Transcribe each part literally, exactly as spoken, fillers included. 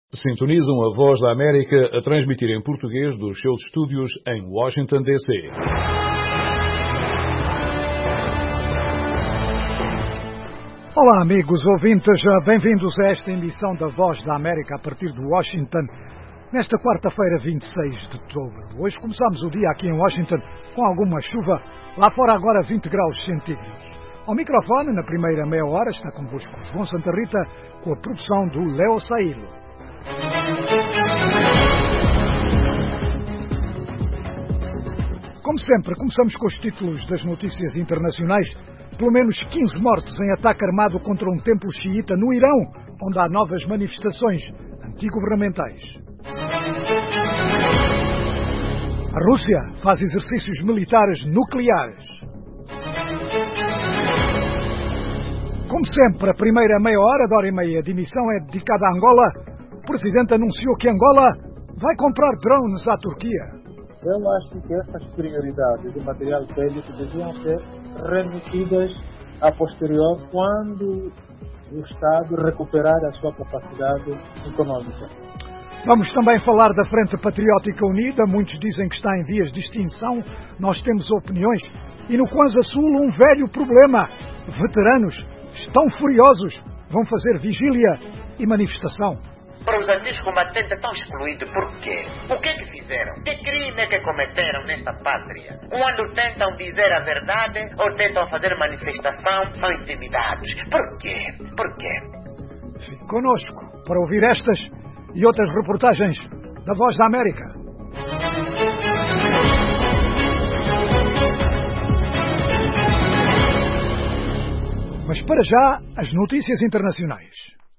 Sintonizam a Voz da América a transmitir em português dos seus estúdios em Washington, D C Olá, amigos ouvintes, bem-vindos a esta emissão da Voz da América a partir de Washington, nesta quarta-feira, vinte e seis de outubro. Hoje começamos o dia aqui em Washington com alguma chuva, lá fora agora vinte graus centígrados. Ao microfone, na primeira meia hora, está convosco João Santa Rita, com a produção do Leo Saílo. Como sempre, começamos com os títulos das notícias internacionais. Pelo menos quinze mortos em ataque armado contra um templo xiita no Irão, onde há novas manifestações antigovernamentais. A Rússia faz exercícios militares nucleares. Como sempre, a primeira meia hora, da hora e meia de emissão é dedicada a Angola. O Presidente anunciou que Angola vai comprar drones à Turquia. Eu acho que essas prioridades de material bélico deviam ser remetidas a posterior quando o Estado recuperar a sua capacidade econômica. Vamos também falar da Frente Patriótica Unida. Muitos dizem que está em vias de extinção. Nós temos opiniões. E no Kwanza Sul, um velho problema. Veteranos estão furiosos. Vão fazer vigília e manifestação. Para os antigos combatentes estão excluídos, por quê? O que é que fizeram? Que crime é que cometeram nesta pátria? Quando tentam dizer a verdade ou tentam fazer manifestação, são intimidados. Por quê? Por quê? Fique conosco para ouvir estas e outras reportagens da Voz da América. Mas para já, as notícias internacionais.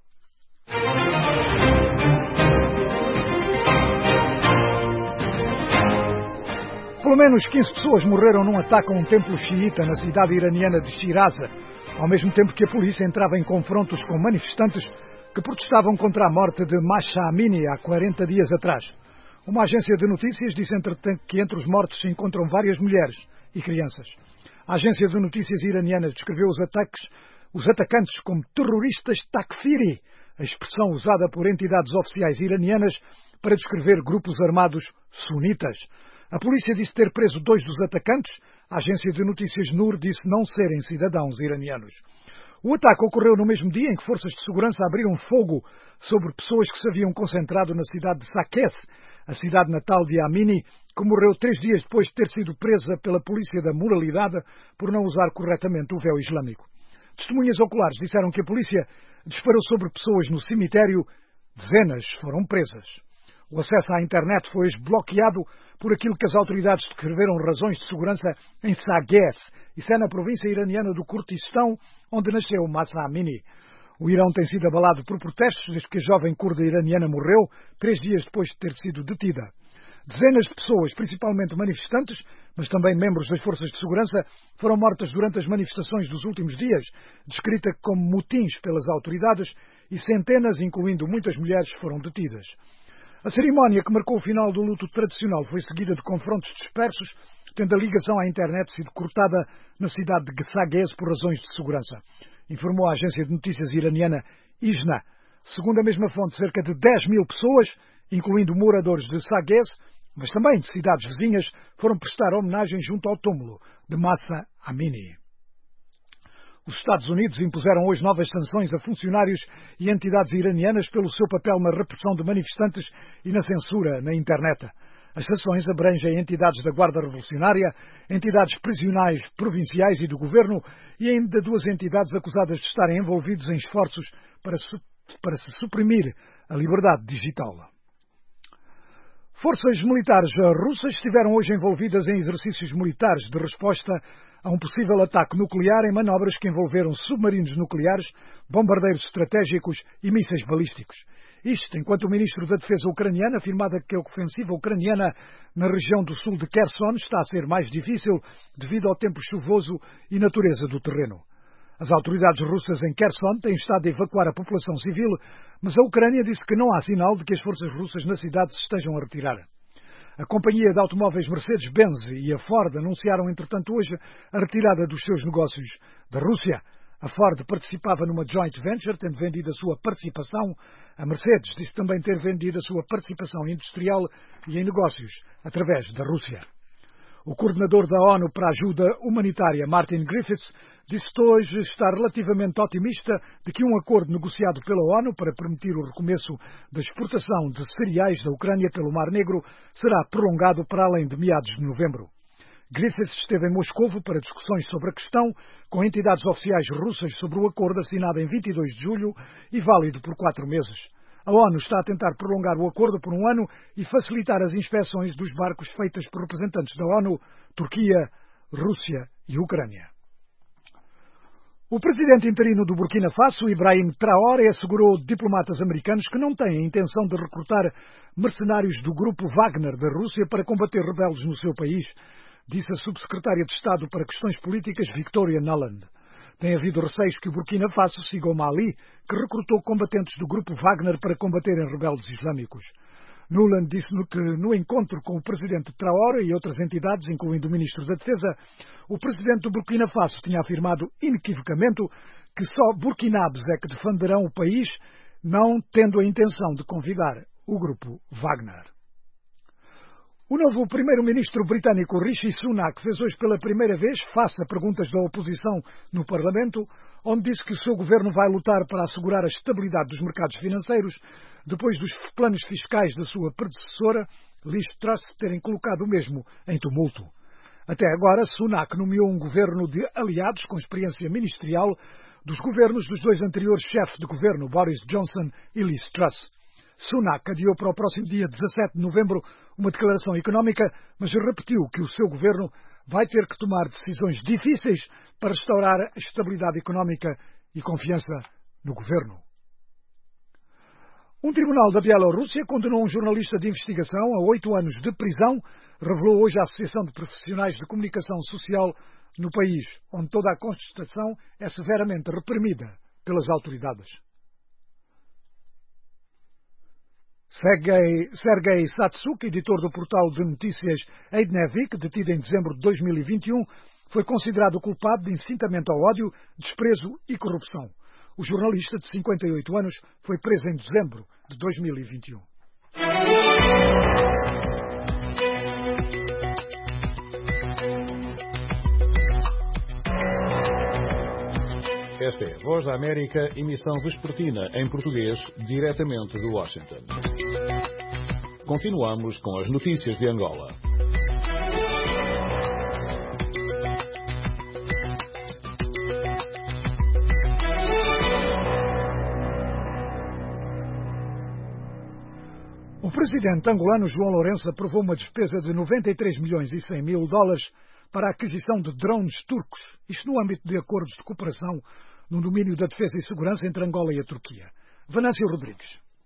Pelo menos quinze pessoas morreram num ataque a um templo xiita na cidade iraniana de Shiraz, ao mesmo tempo que a polícia entrava em confrontos com manifestantes que protestavam contra a morte de Mahsa Amini há quarenta dias atrás. Uma agência de notícias disse, entretanto, que entre os mortos se encontram várias mulheres e crianças. A agência de notícias iraniana descreveu os ataques, os atacantes como terroristas takfiri, a expressão usada por entidades oficiais iranianas para descrever grupos armados sunitas. A polícia disse ter preso dois dos atacantes. A agência de notícias Noor disse não serem cidadãos iranianos. O ataque ocorreu no mesmo dia em que forças de segurança abriram fogo sobre pessoas que se haviam concentrado na cidade de Saqqez, a cidade natal de Amini, que morreu três dias depois de ter sido presa pela polícia da moralidade por não usar corretamente o véu islâmico. Testemunhas oculares disseram que a polícia disparou sobre pessoas no cemitério. Dezenas foram presas. O acesso à internet foi bloqueado por aquilo que as autoridades descreveram razões de segurança em Saqqez. Isso é na província iraniana do Kurdistão, onde nasceu Mahsa Amini. O Irão tem sido abalado por protestos desde que a jovem curda iraniana morreu, três dias depois de ter sido detida. Dezenas de pessoas, principalmente manifestantes, mas também membros das forças de segurança, foram mortas durante as manifestações dos últimos dias, descrita como motins pelas autoridades, e centenas, incluindo muitas mulheres, foram detidas. A cerimónia que marcou o final do luto tradicional foi seguida de confrontos dispersos, tendo a ligação à internet sido cortada na cidade de Saqqez por razões de segurança, informou a agência de notícias iraniana I S N A. Segundo a mesma fonte, cerca de dez mil pessoas, incluindo moradores de Saqqez, mas também de cidades vizinhas, foram prestar homenagem junto ao túmulo de Mahsa Amini. Os Estados Unidos impuseram hoje novas sanções a funcionários e entidades iranianas pelo seu papel na repressão de manifestantes e na censura na internet. As sanções abrangem entidades da Guarda Revolucionária, entidades prisionais provinciais e do governo e ainda duas entidades acusadas de estarem envolvidos em esforços para se, para se suprimir a liberdade digital. Forças militares russas estiveram hoje envolvidas em exercícios militares de resposta a um possível ataque nuclear em manobras que envolveram submarinos nucleares, bombardeiros estratégicos e mísseis balísticos. Isto enquanto o ministro da Defesa ucraniano afirmava que a ofensiva ucraniana na região do sul de Kherson está a ser mais difícil devido ao tempo chuvoso e natureza do terreno. As autoridades russas em Kherson têm estado a evacuar a população civil, mas a Ucrânia disse que não há sinal de que as forças russas na cidade se estejam a retirar. A companhia de automóveis Mercedes-Benz e a Ford anunciaram, entretanto, hoje a retirada dos seus negócios da Rússia. A Ford participava numa joint venture, tendo vendido a sua participação. A Mercedes disse também ter vendido a sua participação industrial e em negócios através da Rússia. O coordenador da ONU para a Ajuda Humanitária, Martin Griffiths, disse hoje estar relativamente otimista de que um acordo negociado pela ONU para permitir o recomeço da exportação de cereais da Ucrânia pelo Mar Negro será prolongado para além de meados de novembro. Griffiths esteve em Moscovo para discussões sobre a questão com entidades oficiais russas sobre o acordo assinado em vinte e dois de julho e válido por quatro meses. A ONU está a tentar prolongar o acordo por um ano e facilitar as inspeções dos barcos feitas por representantes da ONU, Turquia, Rússia e Ucrânia. O presidente interino do Burkina Faso, Ibrahim Traoré, assegurou a diplomatas americanos que não têm a intenção de recrutar mercenários do grupo Wagner da Rússia para combater rebeldes no seu país, disse a subsecretária de Estado para Questões Políticas, Victoria Nuland. Tem havido receios que o Burkina Faso siga o Mali, que recrutou combatentes do grupo Wagner para combaterem rebeldes islâmicos. Nuland disse que, no encontro com o presidente Traoré e outras entidades, incluindo o ministro da Defesa, o presidente do Burkina Faso tinha afirmado inequivocamente que só burkinabes é que defenderão o país, não tendo a intenção de convidar o grupo Wagner. O novo primeiro-ministro britânico Rishi Sunak fez hoje pela primeira vez face a perguntas da oposição no Parlamento, onde disse que o seu governo vai lutar para assegurar a estabilidade dos mercados financeiros depois dos planos fiscais da sua predecessora, Liz Truss, terem colocado o mesmo em tumulto. Até agora, Sunak nomeou um governo de aliados com experiência ministerial dos governos dos dois anteriores chefes de governo, Boris Johnson e Liz Truss. Sunak adiou para o próximo dia dezassete de novembro uma declaração económica, mas repetiu que o seu governo vai ter que tomar decisões difíceis para restaurar a estabilidade económica e confiança no governo. Um tribunal da Bielorrússia condenou um jornalista de investigação a oito anos de prisão, revelou hoje a Associação de Profissionais de Comunicação Social no país, onde toda a contestação é severamente reprimida pelas autoridades. Sergei, Sergei Satsuk, editor do portal de notícias Eidnevik, detido em dezembro de dois mil e vinte e um, foi considerado culpado de incitamento ao ódio, desprezo e corrupção. O jornalista, de cinquenta e oito anos, foi preso em dezembro de dois mil e vinte e um. Esta é a Voz da América, emissão vespertina em português, diretamente de Washington. Continuamos com as notícias de Angola. O presidente angolano João Lourenço aprovou uma despesa de noventa e três milhões e cem mil dólares para a aquisição de drones turcos, isto no âmbito de acordos de cooperação no domínio da defesa e segurança entre Angola e a Turquia. Venâncio Rodrigues.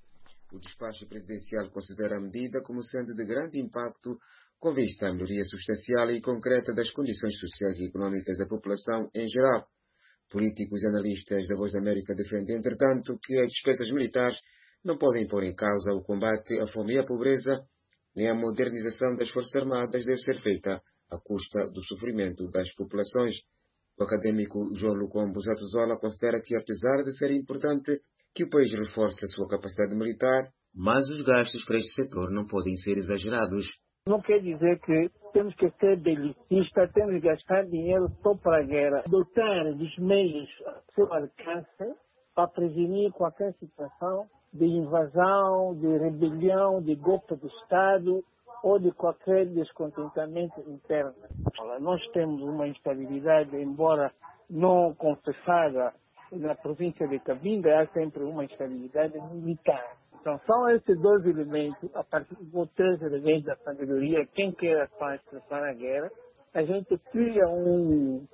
O despacho presidencial considera a medida como sendo de grande impacto com vista à melhoria substancial e concreta das condições sociais e económicas da população em geral. Políticos e analistas da Voz da América defendem, entretanto, que as despesas militares não podem pôr em causa o combate à fome e à pobreza, nem a modernização das Forças Armadas deve ser feita à custa do sofrimento das populações. O académico João Lucombo Zatozola considera que, apesar de ser importante que o país reforce a sua capacidade militar, mas os gastos para este setor não podem ser exagerados. Não quer dizer que temos que ser belicistas, temos que gastar dinheiro só para a guerra. Dotar dos meios ao seu alcance para prevenir qualquer situação de invasão, de rebelião, de golpe de Estado ou de qualquer descontentamento interno. Nós temos uma instabilidade, embora não confessada, na província de Cabinda há sempre uma instabilidade militar. Então são esses dois elementos, a partir dos três elementos da sabedoria, quem quer a paz para a guerra, a gente cria um,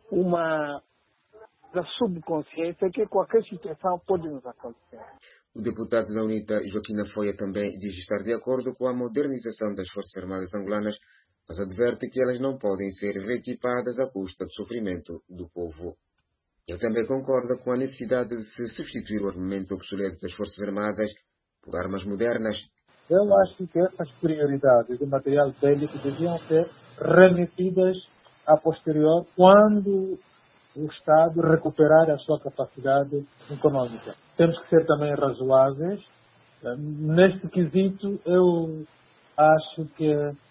uma da subconsciência que qualquer situação pode nos acontecer. O deputado da UNITA, Joaquim Afoia, também diz estar de acordo com a modernização das Forças Armadas angolanas, mas adverte que elas não podem ser reequipadas à custa do sofrimento do povo. Ele também concorda com a necessidade de se substituir o armamento obsoleto das Forças Armadas por armas modernas. Eu acho que essas prioridades de material bélico deviam ser remetidas a posterior quando o Estado recuperar a sua capacidade econômica. Temos que ser também razoáveis. Neste quesito, eu acho que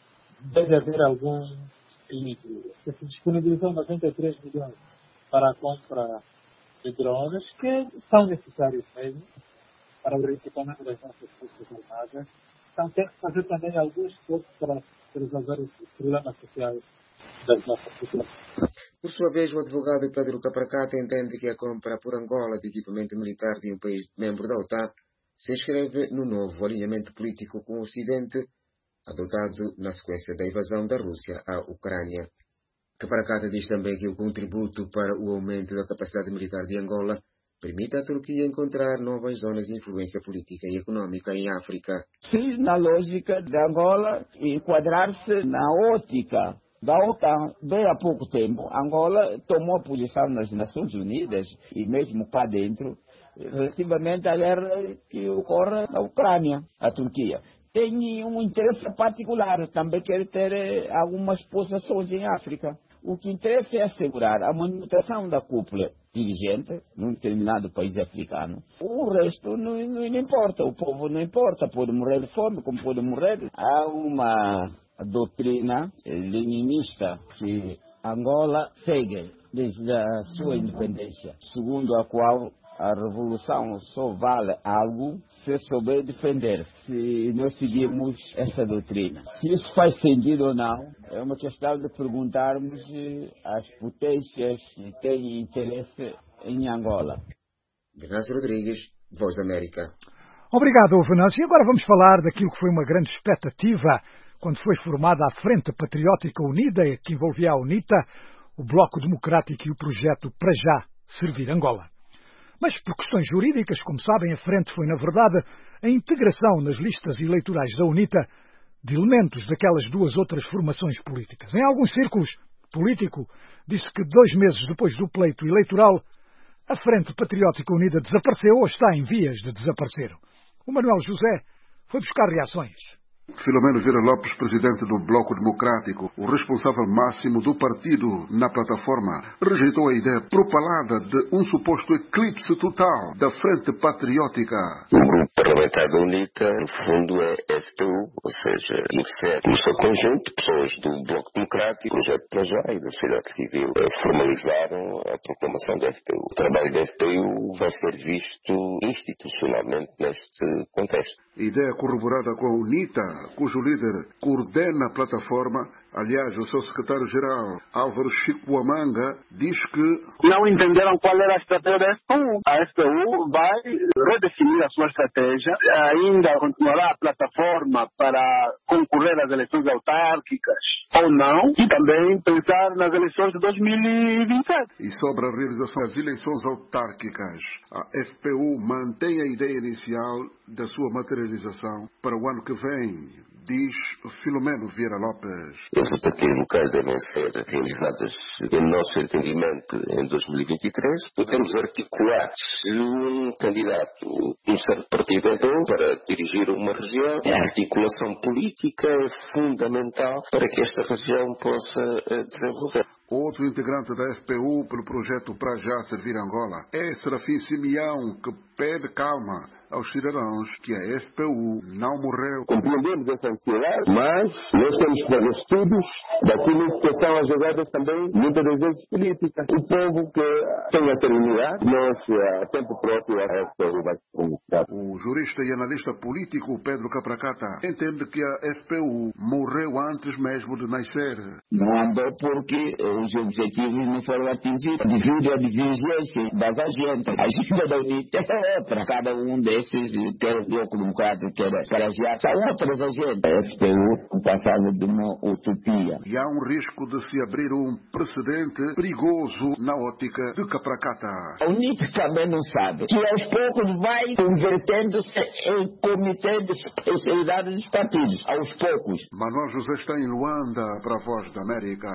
deve haver algum equilíbrio. Se disponibilizou noventa e três milhões para a compra de drones, que são necessários mesmo para o equipamento das nossas forças armadas. Então tem que fazer também alguns esforços para resolver os problemas sociais das nossas populações. Por sua vez, o advogado Pedro Capracata entende que a compra por Angola de equipamento militar de um país membro da OTAN se inscreve no novo alinhamento político com o Ocidente, adotado na sequência da invasão da Rússia à Ucrânia. Capracata diz também que o contributo para o aumento da capacidade militar de Angola permite à Turquia encontrar novas zonas de influência política e econômica em África. Se na lógica de Angola enquadrar-se na ótica da OTAN, bem há pouco tempo, Angola tomou posição nas Nações Unidas e mesmo cá dentro, relativamente à guerra que ocorre na Ucrânia, a Turquia. Tem um interesse particular, também quer ter algumas posições em África. O que interessa é assegurar a manutenção da cúpula dirigente num determinado país africano. O resto não, não, não importa, o povo não importa, pode morrer de fome, como pode morrer. Há uma doutrina leninista que Angola segue desde a sua independência, segundo a qual a revolução só vale algo se souber defender. Se nós seguirmos essa doutrina, se isso faz sentido ou não, é uma questão de perguntarmos às potências que têm interesse em Angola. Venâncio Rodrigues, Voz da América. Obrigado, Venâncio. E agora vamos falar daquilo que foi uma grande expectativa quando foi formada a Frente Patriótica Unida, que envolvia a UNITA, o Bloco Democrático e o projeto Para Já Servir Angola. Mas por questões jurídicas, como sabem, a Frente foi, na verdade, a integração nas listas eleitorais da UNITA de elementos daquelas duas outras formações políticas. Em alguns círculos, político disse que dois meses depois do pleito eleitoral, a Frente Patriótica Unida desapareceu ou está em vias de desaparecer. O Manuel José foi buscar reações. Filomeno Vieira Lopes, presidente do Bloco Democrático, o responsável máximo do partido na plataforma, rejeitou a ideia propalada de um suposto eclipse total da Frente Patriótica. O grupo parlamentar da UNITA, no fundo, é F P U, ou seja, insere no seu conjunto pessoas do Bloco Democrático, Projeto Para Já e da sociedade civil formalizaram a proclamação da F P U. O trabalho da F P U vai ser visto institucionalmente neste contexto. Ideia corroborada com a UNITA, cujo líder coordena a plataforma. Aliás, o seu secretário-geral, Álvaro Chicoamanga, diz que não entenderam qual era a estratégia da F P U. A F P U vai redefinir a sua estratégia, ainda continuará a plataforma para concorrer às eleições autárquicas ou não, e também pensar nas eleições de dois mil e vinte e sete. E sobre a realização das eleições autárquicas, a F P U mantém a ideia inicial da sua materialização para o ano que vem, diz Filomeno Vieira Lopes. As autarquias locais devem ser realizadas, em nosso entendimento, em dois mil e vinte e três. Podemos articular um candidato, um certo partido, então, para dirigir uma região. A articulação política é fundamental para que esta região possa desenvolver. Outro integrante da F P U pelo projeto Para Já Servir Angola é Serafim Simeão, que pede calma aos cidadãos que a F P U não morreu. Compreendemos essa ansiedade, mas nós temos que fazer estudos daquilo que são as jogadas também, muitas das vezes políticas. O povo que tem a serenidade, nós, a tempo próprio, a F P U vai se pronunciar. O jurista e analista político Pedro Capracata entende que a F P U morreu antes mesmo de nascer. Não andou porque os objetivos não foram atingidos. Devido à divergência das agendas. A agenda da UNITA é outra. Cada um desses, quer o Bloco Democrático, quer Para Já, são outras agendas. A F P U passava de uma utopia. E há um risco de se abrir um precedente perigoso na ótica de Capracata. A UNITA também não sabe que aos poucos vai convertendo-se em comitê de especialidade dos partidos. Aos poucos. Manuel José está em Luanda para a Voz da América.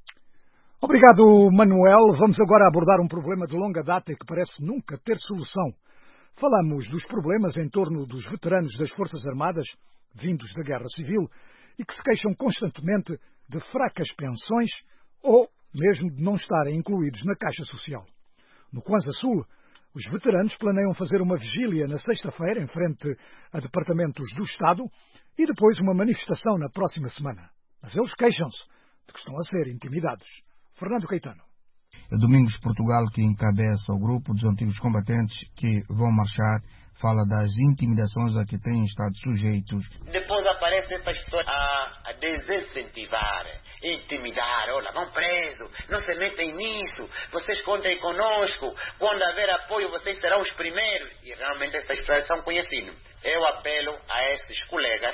Obrigado, Manuel. Vamos agora abordar um problema de longa data que parece nunca ter solução. Falamos dos problemas em torno dos veteranos das Forças Armadas, vindos da Guerra Civil, e que se queixam constantemente de fracas pensões ou mesmo de não estarem incluídos na Caixa Social. No Kwanza Sul, os veteranos planeiam fazer uma vigília na sexta-feira em frente a departamentos do Estado e depois uma manifestação na próxima semana. Mas eles queixam-se de que estão a ser intimidados. Fernando Caetano. Domingos Portugal, que encabeça o grupo dos antigos combatentes que vão marchar, fala das intimidações a que têm estado sujeitos. Depois aparecem essas pessoas a, a desincentivar, intimidar. Olha, vão presos, não se metem nisso, vocês contem conosco, quando haver apoio vocês serão os primeiros. E realmente essas pessoas são conhecidas. Eu apelo a esses colegas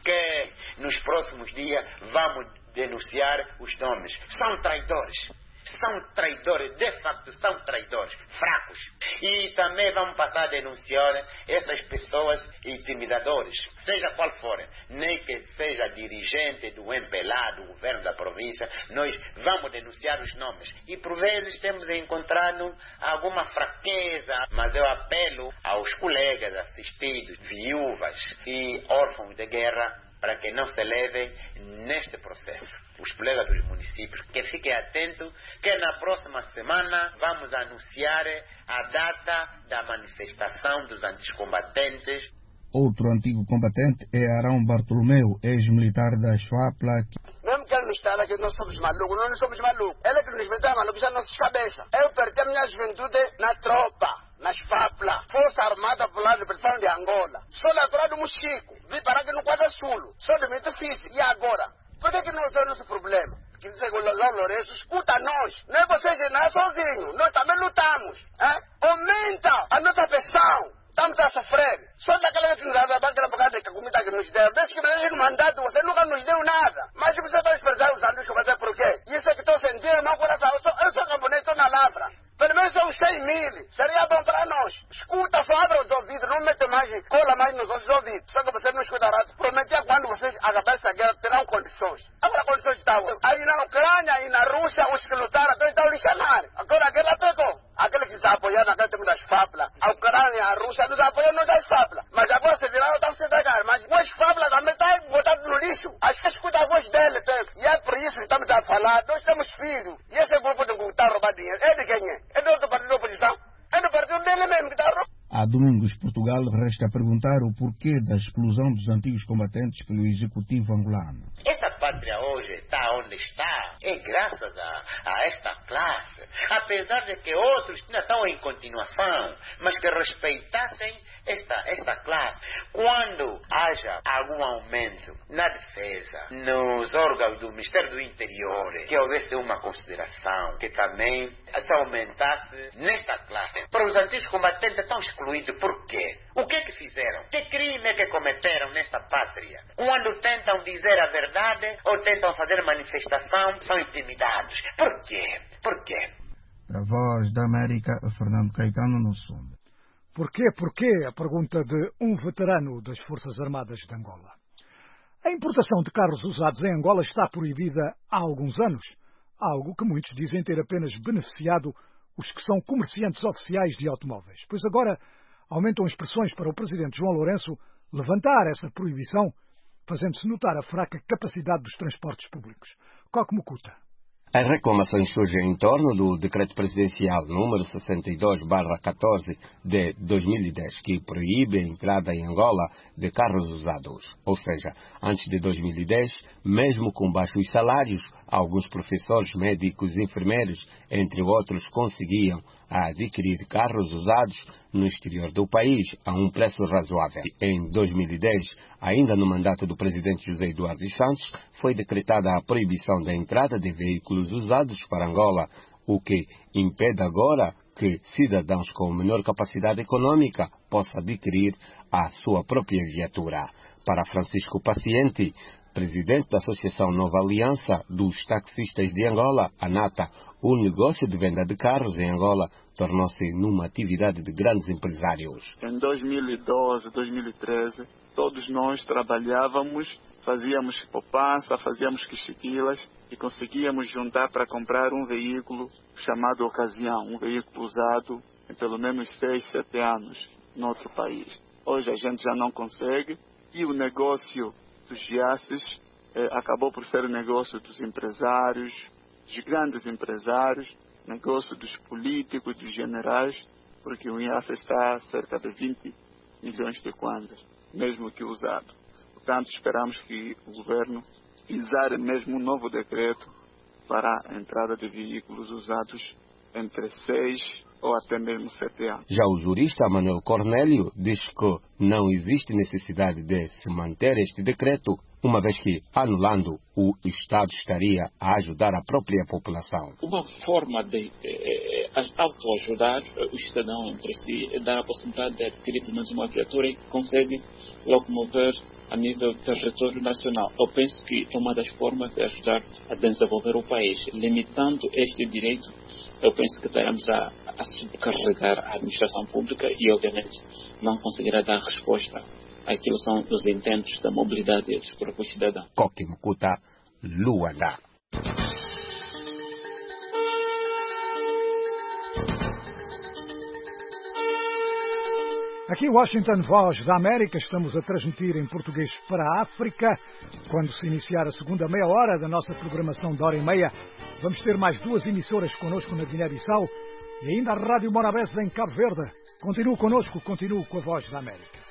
que nos próximos dias vamos denunciar os nomes. São traidores. São traidores, de facto são traidores, fracos. E também vamos passar a denunciar essas pessoas intimidadoras, seja qual for, nem que seja dirigente do M P L A, do governo da província, nós vamos denunciar os nomes. E por vezes temos encontrado alguma fraqueza, mas eu apelo aos colegas assistidos, viúvas e órfãos de guerra, para que não se levem neste processo. Os colegas dos municípios, que fiquem atentos, que na próxima semana vamos anunciar a data da manifestação dos anticombatentes. Outro antigo combatente é Arão Bartolomeu, ex-militar da Schwapla. Mesmo que ele nos fala que nós somos malucos, nós não somos malucos. Ele é que nos meteu malucos nas nossas cabeças. Eu perdi a minha juventude na tropa, na Schwapla, Força Armada Popular de Libertação de Angola. Sou natural do Mochico, vim parar aqui no Kwanza Sul, sou de muito difícil. E agora? Por que que nós temos esse problema? Que diz que o Lourenço escuta nós. Não é você gerar sozinho, nós também lutamos. Hein? Aumenta a nossa pressão. Estamos a sofrer. Só daquela que nos dá aquela bocada de comida que nos deu. Desde que me no mandato, você nunca nos deu nada. Mas você está esperando os anos fazer por quê? Isso é que estou sentindo, meu coração. Eu sou, eu sou camponês, estou na lavra. Pelo menos são cem mil. Seria bom para nós. Escuta, só abre os ouvidos. Não mete mais, cola mais nos outros ouvidos. Só que você não escutará. Prometia quando vocês acabarem essa guerra, terão condições. Agora condições estão. Aí na Ucrânia e na Rússia, os que lutaram, então estão lixando. Agora a guerra pegou. Aquele que está apoiando naquele tempo das Schwapla. A Ucrânia, a Rússia nos apoiam no das Schwapla. Mas agora se viraram, estão se entregar. Mas o Schwapla também está botado no lixo. Acho que escuta a voz dele, tem. E é por isso que estamos a falar. Nós temos filhos. E esse grupo de que está a roubar dinheiro, é de quem é? É do outro partido da oposição? É do partido dele mesmo que está a roubar. A Domingos Portugal resta perguntar o porquê da explosão dos antigos combatentes pelo executivo angolano. Esta pátria hoje está onde está, é graças a, a esta classe. Apesar de que outros ainda estão em continuação, mas que respeitassem esta, esta classe. Quando haja algum aumento na defesa, nos órgãos do Ministério do Interior, que houvesse uma consideração, que também se aumentasse nesta classe. Para os antigos combatentes estão excluídos. Por quê? O que é que fizeram? Que crime é que cometeram nesta pátria? Quando tentam dizer a verdade ou tentam fazer manifestação, são intimidados. Por quê? Por quê? Para a Voz da América, Fernando Caetano no Sonda. Porquê? Porquê? A pergunta de um veterano das Forças Armadas de Angola. A importação de carros usados em Angola está proibida há alguns anos, algo que muitos dizem ter apenas beneficiado os que são comerciantes oficiais de automóveis. Pois agora aumentam as pressões para o presidente João Lourenço levantar essa proibição, fazendo-se notar a fraca capacidade dos transportes públicos. Coque Mucuta. As reclamações surgem em torno do decreto presidencial número sessenta e dois barra catorze de dois mil e dez, que proíbe a entrada em Angola de carros usados. Ou seja, antes de dois mil e dez, mesmo com baixos salários, alguns professores, médicos, enfermeiros, entre outros, conseguiam adquirir carros usados no exterior do país a um preço razoável. Em dois mil e dez, ainda no mandato do presidente José Eduardo dos Santos, foi decretada a proibição da entrada de veículos usados para Angola, o que impede agora que cidadãos com menor capacidade econômica possam adquirir a sua própria viatura. Para Francisco Paciente, presidente da Associação Nova Aliança dos Taxistas de Angola, ANATA, o negócio de venda de carros em Angola tornou-se numa atividade de grandes empresários. Em dois mil e doze, dois mil e treze, todos nós trabalhávamos, fazíamos poupança, fazíamos quichiquilas e conseguíamos juntar para comprar um veículo chamado ocasião, um veículo usado em pelo menos seis, sete anos em outro país. Hoje a gente já não consegue e o negócio dos jaces eh, acabou por ser o negócio dos empresários, dos grandes empresários, negócio dos políticos, dos generais, porque o IASA está a cerca de vinte milhões de kwanzas, mesmo que usado. Portanto, esperamos que o governo exare mesmo um novo decreto para a entrada de veículos usados entre seis ou até mesmo sete anos. Já o jurista Manuel Cornélio diz que não existe necessidade de se manter este decreto, uma vez que, anulando, o Estado estaria a ajudar a própria população. Uma forma de eh, autoajudar o cidadão entre si é dar a possibilidade de adquirir pelo menos uma viatura que consegue locomover a nível do território nacional. Eu penso que é uma das formas de ajudar a desenvolver o país. Limitando este direito, eu penso que estaremos a, a subcarregar a administração pública e, obviamente, não conseguirá dar resposta àquilo que são os intentos da mobilidade dos próprios cidadãos. Koki Mkuta, Luanda. Aqui em Washington, Voz da América, estamos a transmitir em português para a África. Quando se iniciar a segunda meia hora da nossa programação de hora e meia, vamos ter mais duas emissoras connosco na Guiné-Bissau e ainda a Rádio Morabeza em Cabo Verde. Continue connosco, continue com a Voz da América.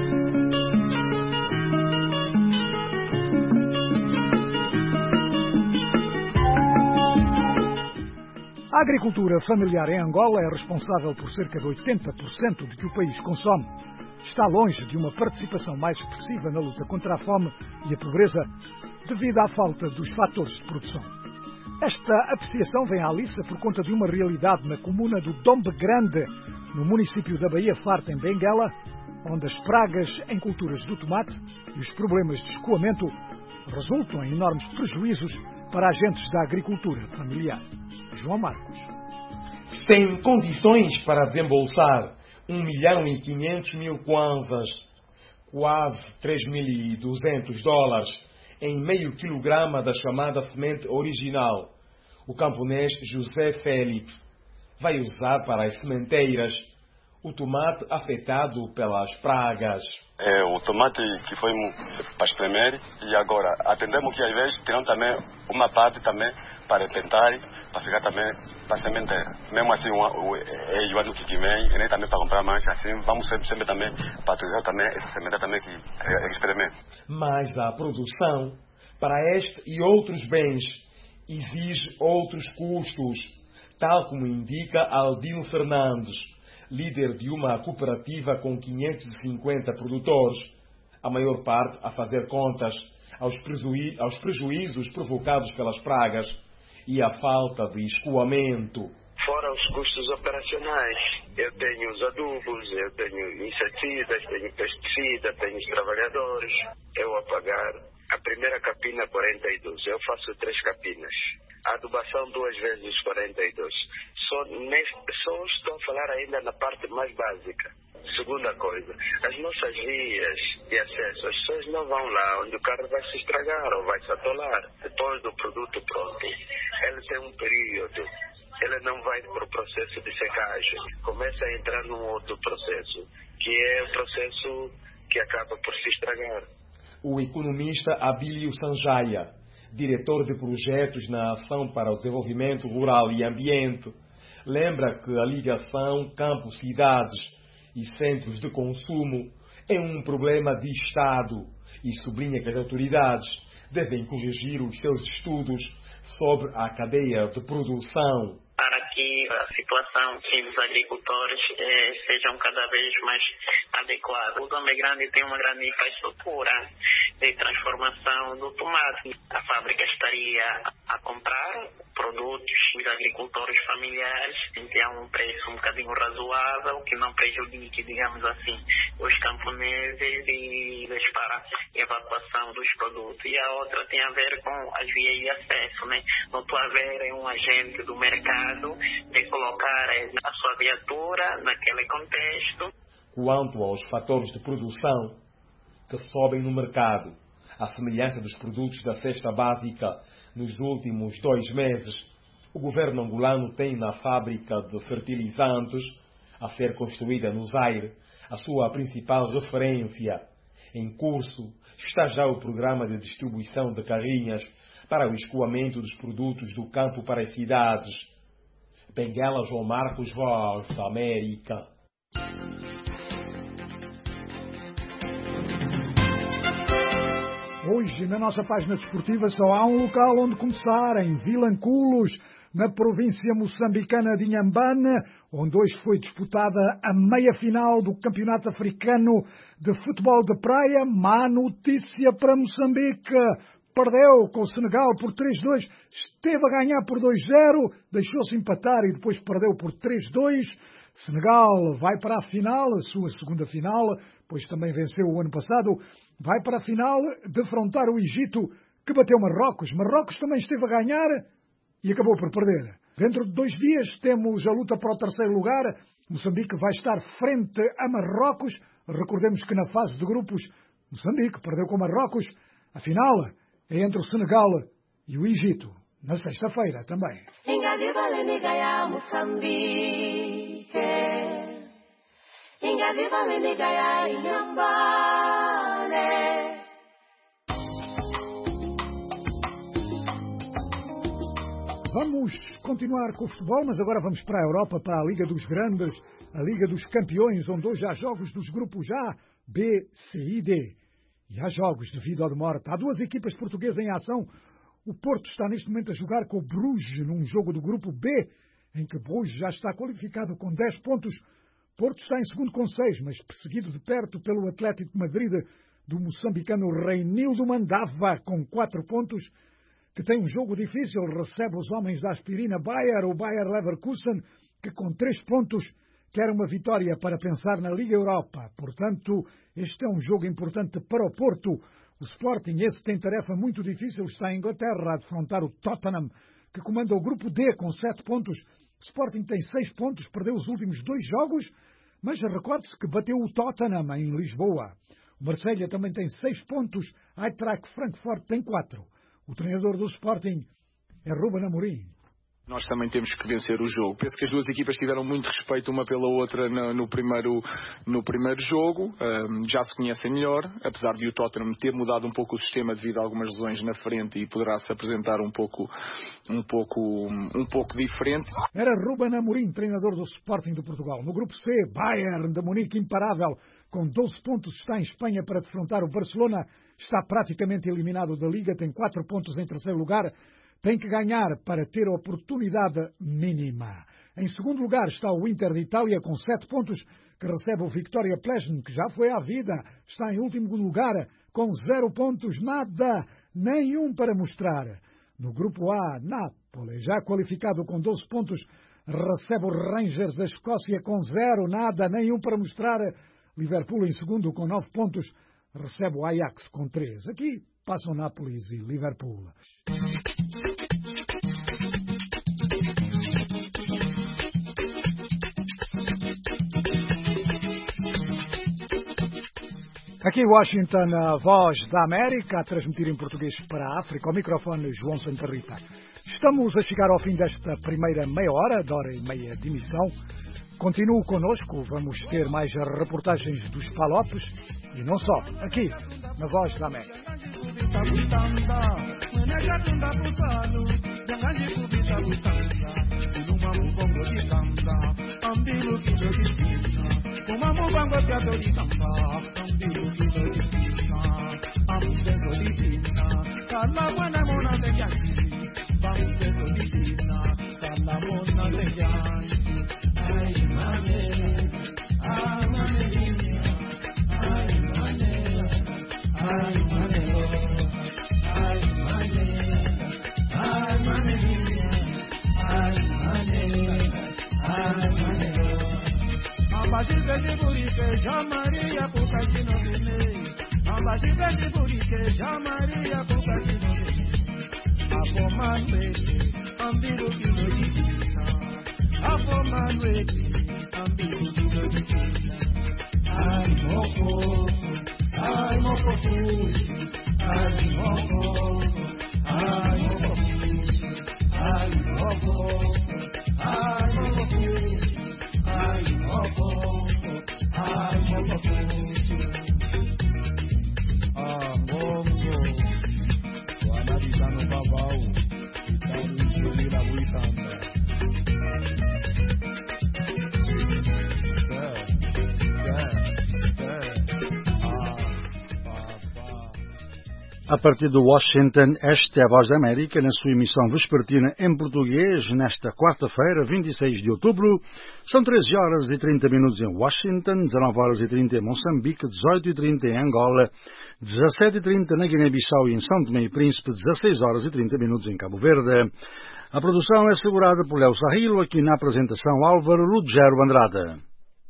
A agricultura familiar em Angola é responsável por cerca de oitenta por cento do que o país consome. Está longe de uma participação mais expressiva na luta contra a fome e a pobreza, devido à falta dos fatores de produção. Esta apreciação vem à liça por conta de uma realidade na comuna do Dombe Grande, no município da Baía Farta, em Benguela, onde as pragas em culturas do tomate e os problemas de escoamento resultam em enormes prejuízos para agentes da agricultura familiar. João Marcos. Sem condições para desembolsar um milhão e quinhentos mil kwanzas, quase três mil e duzentos dólares, em meio quilograma da chamada semente original, o camponês José Félix vai usar para as sementeiras o tomate afetado pelas pragas. É o tomate que foi para espremer e agora atendemos que às vezes terão também uma parte também para tentar, para ficar também para sementeira. Mesmo assim, é o ano que vem, e nem também para comprar mais, assim, vamos sempre, sempre também para utilizar também essa sementeira também que é experimento. Mas a produção para este e outros bens exige outros custos, tal como indica Aldino Fernandes, líder de uma cooperativa com quinhentos e cinquenta produtores, a maior parte a fazer contas aos, prejuí- aos prejuízos provocados pelas pragas e a falta de escoamento. Fora os custos operacionais, eu tenho os adubos, eu tenho inseticidas, tenho pesticida, tenho os trabalhadores, eu a pagar a primeira capina quarenta e dois, eu faço três capinas. A adubação duas vezes quarenta e dois. Só, neste, só estou a falar ainda na parte mais básica. Segunda coisa, as nossas vias de acesso, as pessoas não vão lá onde o carro vai se estragar ou vai se atolar. Depois do produto pronto, ele tem um período, ele não vai para o processo de secagem, começa a entrar num outro processo, que é o processo que acaba por se estragar. O economista Abílio Sanjaya, diretor de projetos na Ação para o Desenvolvimento Rural e Ambiente, lembra que a ligação campo-cidades e centros de consumo é um problema de Estado e sublinha que as autoridades devem corrigir os seus estudos sobre a cadeia de produção. Para que a situação dos agricultores eh, seja cada vez mais adequada. O Dombe Grande tem uma grande infraestrutura de transformação do tomate. A fábrica estaria a comprar produtos dos agricultores familiares a um preço um bocadinho razoável, que não prejudique, digamos assim, os camponeses e para a evacuação dos produtos. E a outra tem a ver com as vias de acesso, né? Não estou a ver um agente do mercado de colocar a sua viatura naquele contexto. Quanto aos fatores de produção que sobem no mercado, à semelhança dos produtos da cesta básica nos últimos dois meses, o governo angolano tem na fábrica de fertilizantes a ser construída no Zaire a sua principal referência. Em curso está já o programa de distribuição de carrinhas para o escoamento dos produtos do campo para as cidades. Benguela, João Marcos, Voz da América. Hoje, na nossa página desportiva, só há um local onde começar, em Vilanculos, na província moçambicana de Inhambane, onde hoje foi disputada a meia-final do Campeonato Africano de Futebol de Praia. Má notícia para Moçambique. Perdeu com o Senegal por três a dois, esteve a ganhar por dois a zero, deixou-se empatar e depois perdeu por três a dois. Senegal vai para a final, a sua segunda final, pois também venceu o ano passado, vai para a final defrontar o Egito, que bateu Marrocos. Marrocos também esteve a ganhar e acabou por perder. Dentro de dois dias temos a luta para o terceiro lugar. Moçambique vai estar frente a Marrocos. Recordemos que na fase de grupos, Moçambique perdeu com Marrocos. A final é entre o Senegal e o Egito, na sexta-feira também. Vamos continuar com o futebol, mas agora vamos para a Europa, para a Liga dos Grandes, a Liga dos Campeões, onde hoje há jogos dos grupos A, B, C e D. E há jogos de vida ou de morte. Há duas equipas portuguesas em ação. O Porto está neste momento a jogar com o Bruges, num jogo do grupo B, em que Bruges já está qualificado com dez pontos. Porto está em segundo com seis, mas perseguido de perto pelo Atlético de Madrid, do moçambicano Reinildo Mandava, com quatro pontos, que tem um jogo difícil, recebe os homens da aspirina Bayer, o Bayer Leverkusen, que com três pontos quer uma vitória para pensar na Liga Europa. Portanto, este é um jogo importante para o Porto. O Sporting, esse tem tarefa muito difícil, está em Inglaterra a defrontar o Tottenham, que comanda o grupo D com sete pontos. O Sporting tem seis pontos, perdeu os últimos dois jogos, mas recorde-se que bateu o Tottenham em Lisboa. O Marselha também tem seis pontos, a Eintracht Frankfurt tem quatro. O treinador do Sporting é Ruben Amorim. Nós também temos que vencer o jogo. Penso que as duas equipas tiveram muito respeito uma pela outra no, no, primeiro, no primeiro jogo. Um, já se conhecem melhor, apesar de o Tottenham ter mudado um pouco o sistema devido a algumas lesões na frente e poderá se apresentar um pouco, um pouco, um pouco diferente. Era Ruben Amorim, treinador do Sporting de Portugal. No grupo C, Bayern de Munique imparável, com doze pontos, está em Espanha para defrontar o Barcelona. Está praticamente eliminado da Liga, tem quatro pontos em terceiro lugar. Tem que ganhar para ter a oportunidade mínima. Em segundo lugar está o Inter de Itália com sete pontos, que recebe o Victoria Plzeň, que já foi à vida. Está em último lugar com zero pontos, nada, nenhum para mostrar. No grupo A, Nápoles, já qualificado com doze pontos, recebe o Rangers da Escócia com zero, nada, nenhum para mostrar. Liverpool em segundo com nove pontos, recebe o Ajax com três. Aqui passam Nápoles e Liverpool. Aqui Washington, a Voz da América, a transmitir em português para a África. Ao microfone, João Santa Rita. Estamos a chegar ao fim desta primeira meia hora, de hora e meia de emissão. Continue connosco, vamos ter mais reportagens dos Palopes e não só, aqui, na Voz da América. Ah, mongo, wanabizano baba. A partir de Washington, esta é a Voz da América, na sua emissão vespertina em português, nesta quarta-feira, vinte e seis de outubro. São treze horas e trinta minutos em Washington, dezanove horas e trinta em Moçambique, dezoito e trinta em Angola, dezassete e trinta na Guiné-Bissau e em São Tomé e Príncipe, dezasseis horas e trinta minutos em Cabo Verde. A produção é assegurada por Léo Sarrilo, aqui na apresentação Álvaro Ruggiero Andrade.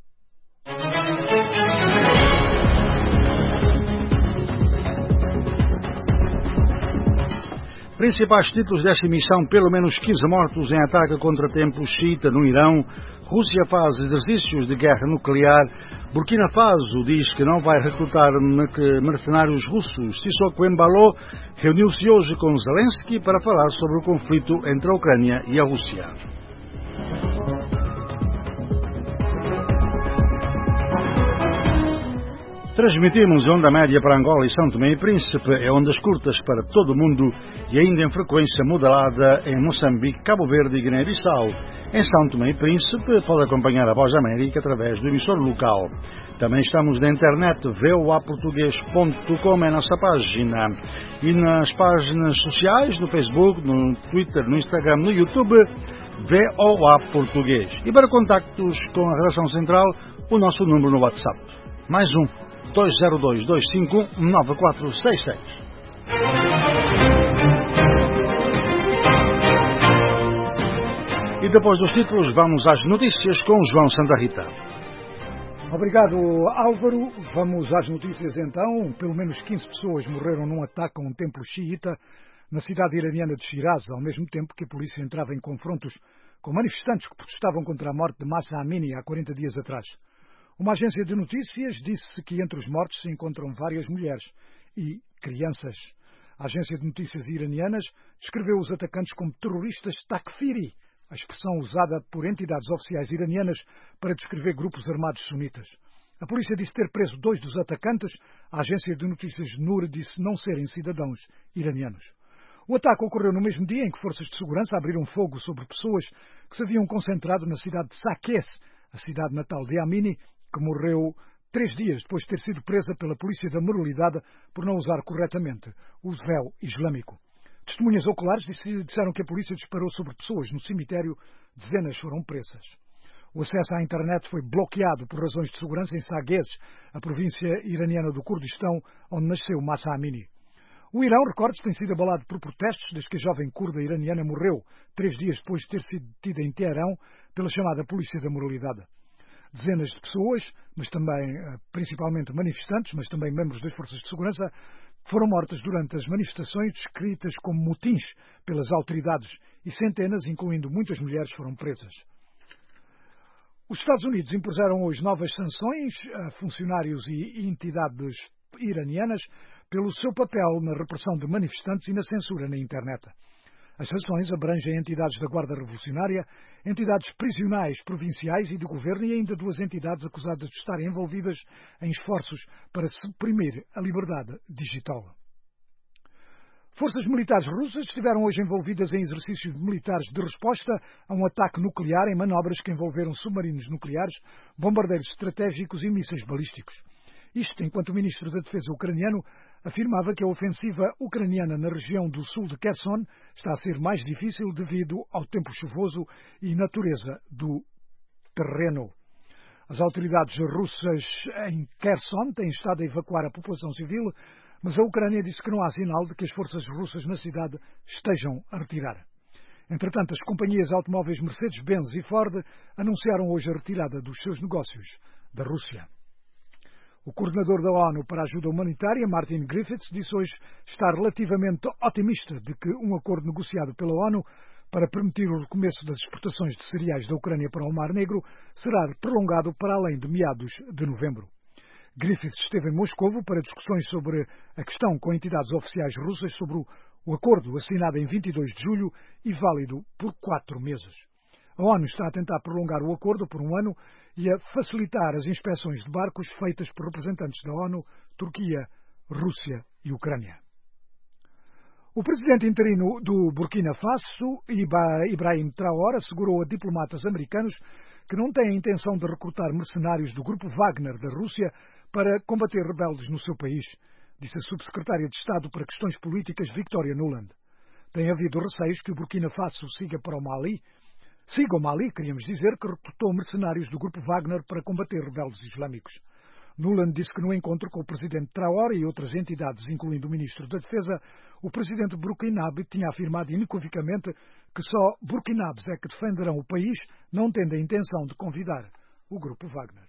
Principais títulos desta emissão: pelo menos quinze mortos em ataque contra templo xiita no Irão. Rússia faz exercícios de guerra nuclear. Burkina Faso diz que não vai recrutar mercenários russos. Sissoko Embalo reuniu-se hoje com Zelensky para falar sobre o conflito entre a Ucrânia e a Rússia. Transmitimos em onda média para Angola e São Tomé e Príncipe, em ondas curtas para todo o mundo e ainda em frequência modulada em Moçambique, Cabo Verde e Guiné-Bissau. Em São Tomé e Príncipe pode acompanhar a Voz da América através do emissor local. Também estamos na internet, v o a português ponto com é a nossa página. E nas páginas sociais, no Facebook, no Twitter, no Instagram, no YouTube, V O A Português. E para contactos com a Redação Central, o nosso número no WhatsApp. Mais um. dois zero dois, dois cinco um, nove quatro seis seis. E depois dos títulos, vamos às notícias com João Santa Rita. Obrigado, Álvaro. Vamos às notícias então. Pelo menos quinze pessoas morreram num ataque a um templo xiita na cidade iraniana de Shiraz, ao mesmo tempo que a polícia entrava em confrontos com manifestantes que protestavam contra a morte de Mahsa Amini há quarenta dias atrás. Uma agência de notícias disse que entre os mortos se encontram várias mulheres e crianças. A agência de notícias iranianas descreveu os atacantes como terroristas Takfiri, a expressão usada por entidades oficiais iranianas para descrever grupos armados sunitas. A polícia disse ter preso dois dos atacantes. A agência de notícias Noor disse não serem cidadãos iranianos. O ataque ocorreu no mesmo dia em que forças de segurança abriram fogo sobre pessoas que se haviam concentrado na cidade de Saqqez, a cidade natal de Amini, que morreu três dias depois de ter sido presa pela polícia da moralidade por não usar corretamente o véu islâmico. Testemunhas oculares disseram que a polícia disparou sobre pessoas no cemitério, dezenas foram presas. O acesso à internet foi bloqueado por razões de segurança em Saqqez, a província iraniana do Kurdistão, onde nasceu Mahsa Amini. O Irão, recordes, tem sido abalado por protestos desde que a jovem curda iraniana morreu, três dias depois de ter sido detida em Teherão pela chamada polícia da moralidade. Dezenas de pessoas, mas também, principalmente manifestantes, mas também membros das forças de segurança, foram mortas durante as manifestações descritas como motins pelas autoridades e centenas, incluindo muitas mulheres, foram presas. Os Estados Unidos impuseram hoje novas sanções a funcionários e entidades iranianas pelo seu papel na repressão de manifestantes e na censura na internet. As sanções abrangem entidades da Guarda Revolucionária, entidades prisionais provinciais e de governo e ainda duas entidades acusadas de estarem envolvidas em esforços para suprimir a liberdade digital. Forças militares russas estiveram hoje envolvidas em exercícios militares de resposta a um ataque nuclear em manobras que envolveram submarinos nucleares, bombardeiros estratégicos e mísseis balísticos. Isto enquanto o ministro da Defesa ucraniano afirmava que a ofensiva ucraniana na região do sul de Kherson está a ser mais difícil devido ao tempo chuvoso e natureza do terreno. As autoridades russas em Kherson têm estado a evacuar a população civil, mas a Ucrânia disse que não há sinal de que as forças russas na cidade estejam a retirar. Entretanto, as companhias automóveis Mercedes-Benz e Ford anunciaram hoje a retirada dos seus negócios da Rússia. O coordenador da ONU para a ajuda humanitária, Martin Griffiths, disse hoje estar relativamente otimista de que um acordo negociado pela ONU para permitir o recomeço das exportações de cereais da Ucrânia para o Mar Negro será prolongado para além de meados de novembro. Griffiths esteve em Moscovo para discussões sobre a questão com entidades oficiais russas sobre o acordo assinado em vinte e dois de julho e válido por quatro meses. A ONU está a tentar prolongar o acordo por um ano e a facilitar as inspeções de barcos feitas por representantes da ONU, Turquia, Rússia e Ucrânia. O presidente interino do Burkina Faso, Ibrahim Traoré, assegurou a diplomatas americanos que não têm a intenção de recrutar mercenários do grupo Wagner da Rússia para combater rebeldes no seu país. disse a subsecretária de Estado para Questões Políticas, Victoria Nuland. Tem havido receios que o Burkina Faso siga para o Mali, siga o Mali, queríamos dizer, que recrutou mercenários do grupo Wagner para combater rebeldes islâmicos. Nuland disse que no encontro com o presidente Traoré e outras entidades, incluindo o ministro da Defesa, o presidente burkinabé tinha afirmado inequivocamente que só burkinabés é que defenderão o país, não tendo a intenção de convidar o grupo Wagner.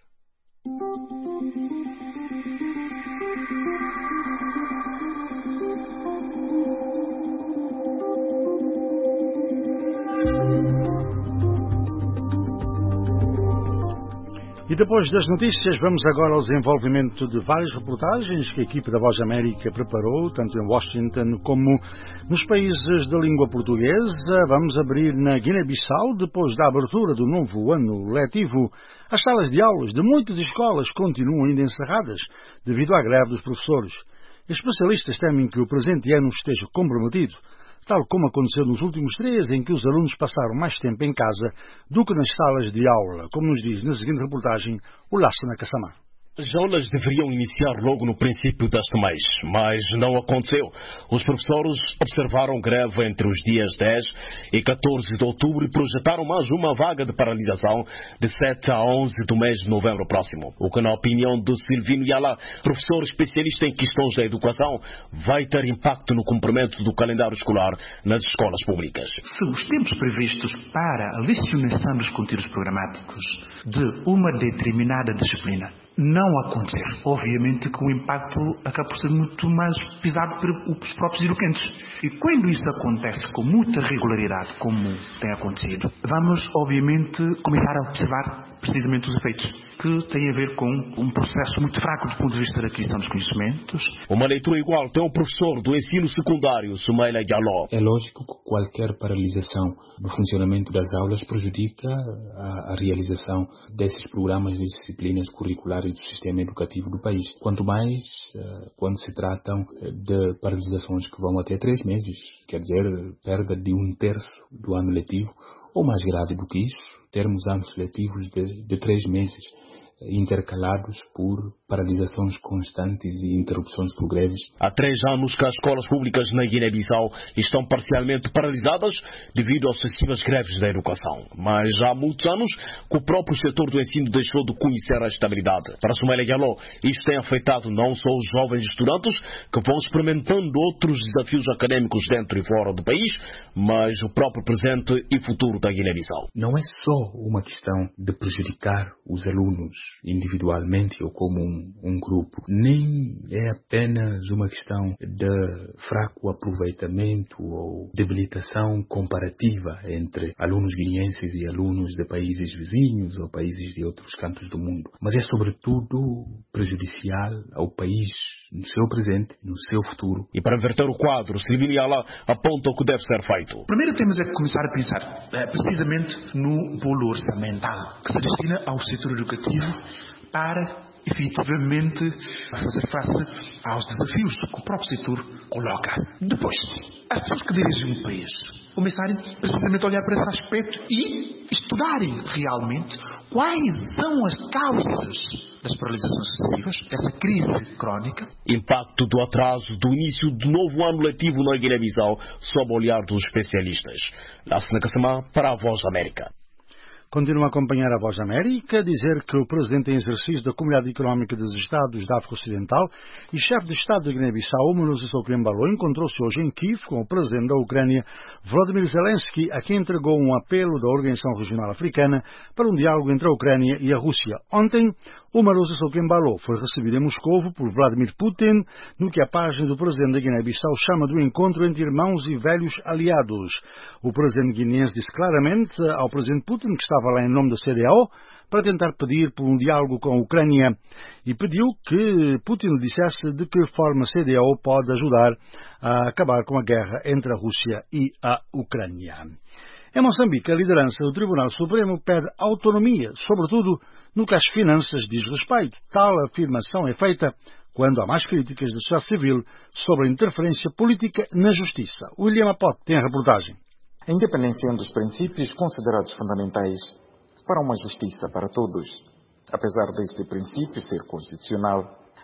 E depois das notícias, vamos agora ao desenvolvimento de várias reportagens que a equipe da Voz América preparou, tanto em Washington como nos países de língua portuguesa. Vamos abrir na Guiné-Bissau, depois da abertura do novo ano letivo. As salas de aulas de muitas escolas continuam ainda encerradas devido à greve dos professores. Especialistas temem que o presente ano esteja comprometido, tal como aconteceu nos últimos três, em que os alunos passaram mais tempo em casa do que nas salas de aula, como nos diz na seguinte reportagem o Lassana Kassamá. As aulas deveriam iniciar logo no princípio deste mês, mas não aconteceu. Os professores observaram greve entre os dias dez e catorze de outubro e projetaram mais uma vaga de paralisação de sete a onze do mês de novembro próximo. O que, na opinião do Silvino Yala, professor especialista em questões da educação, vai ter impacto no cumprimento do calendário escolar nas escolas públicas. Se os tempos previstos para a lecionação dos conteúdos programáticos de uma determinada disciplina não acontecer, obviamente que o impacto acaba por ser muito mais pesado pelos próprios educantes. E quando isso acontece com muita regularidade, como tem acontecido, vamos obviamente começar a observar precisamente os efeitos, que têm a ver com um processo muito fraco do ponto de vista da aquisição dos conhecimentos. Uma leitura igual tem o professor do ensino secundário, Sumaila Diallo. É lógico que qualquer paralisação do funcionamento das aulas prejudica a, a realização desses programas de disciplinas curriculares do sistema educativo do país. Quanto mais uh, quando se tratam de paralisações que vão até três meses, quer dizer, perda de um terço do ano letivo, ou mais grave do que isso, termos anos letivos de, de três meses, intercalados por paralisações constantes e interrupções por greves. Há três anos que as escolas públicas na Guiné-Bissau estão parcialmente paralisadas devido às sucessivas greves da educação. Mas há muitos anos que o próprio setor do ensino deixou de conhecer a estabilidade. Para Sumaila Diallo, isto tem afetado não só os jovens estudantes que vão experimentando outros desafios académicos dentro e fora do país, mas o próprio presente e futuro da Guiné-Bissau. Não é só uma questão de prejudicar os alunos individualmente ou como um, um grupo, nem é apenas uma questão de fraco aproveitamento ou debilitação comparativa entre alunos guineenses e alunos de países vizinhos ou países de outros cantos do mundo, mas é sobretudo prejudicial ao país no seu presente, no seu futuro. E para inverter o quadro, Silvino Yala aponta o que deve ser feito. Primeiro temos é que começar a pensar é, precisamente no bolo orçamental que se destina ao setor educativo para efetivamente fazer face aos desafios que o próprio setor coloca. Depois, as pessoas que dirigem o país começarem precisamente a olhar para esse aspecto e estudarem realmente quais são as causas das paralisações sucessivas, dessa crise crónica. Impacto do atraso do início do novo ano letivo na Guiné-Bissau sob o olhar dos especialistas. Lassana Kassamá para a Voz América. Continua a acompanhar a Voz América, dizer que o presidente em exercício da Comunidade Económica dos Estados da África Ocidental e chefe de Estado da Guiné-Bissau, Umaro Sissoco Embalo, encontrou-se hoje em Kiev com o presidente da Ucrânia, Volodymyr Zelensky, a quem entregou um apelo da Organização Regional Africana para um diálogo entre a Ucrânia e a Rússia. Ontem, Umaro Sissoco Embalo foi recebido em Moscovo por Vladimir Putin, no que a página do presidente da Guiné-Bissau chama do encontro entre irmãos e velhos aliados. O presidente guineense disse claramente ao presidente Putin que estava lá em nome da C D A O para tentar pedir por um diálogo com a Ucrânia e pediu que Putin dissesse de que forma a C D A O pode ajudar a acabar com a guerra entre a Rússia e a Ucrânia. Em Moçambique, a liderança do Tribunal Supremo pede autonomia, sobretudo no que às finanças diz respeito. Tal afirmação é feita quando há mais críticas da sociedade civil sobre a interferência política na justiça. William Apote tem a reportagem. A independência é um dos princípios considerados fundamentais para uma justiça para todos. Apesar deste princípio ser constitucional,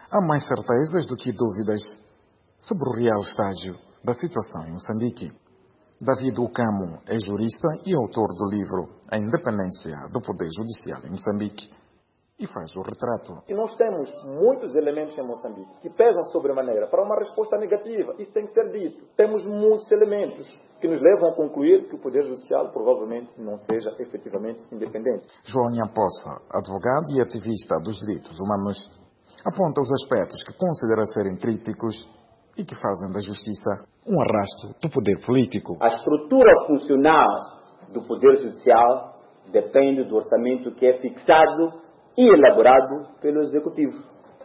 há mais certezas do que dúvidas sobre o real estágio da situação em Moçambique. David Ucamo é jurista e autor do livro A Independência do Poder Judicial em Moçambique e faz o retrato. E nós temos muitos elementos em Moçambique que pesam sobremaneira para uma resposta negativa. Isso tem que ser dito. Temos muitos elementos que nos levam a concluir que o Poder Judicial provavelmente não seja efetivamente independente. João Nhamposa, advogado e ativista dos direitos humanos, aponta os aspectos que considera serem críticos e que fazem da justiça um arrasto do poder político. A estrutura funcional do Poder Judicial depende do orçamento que é fixado e elaborado pelo Executivo.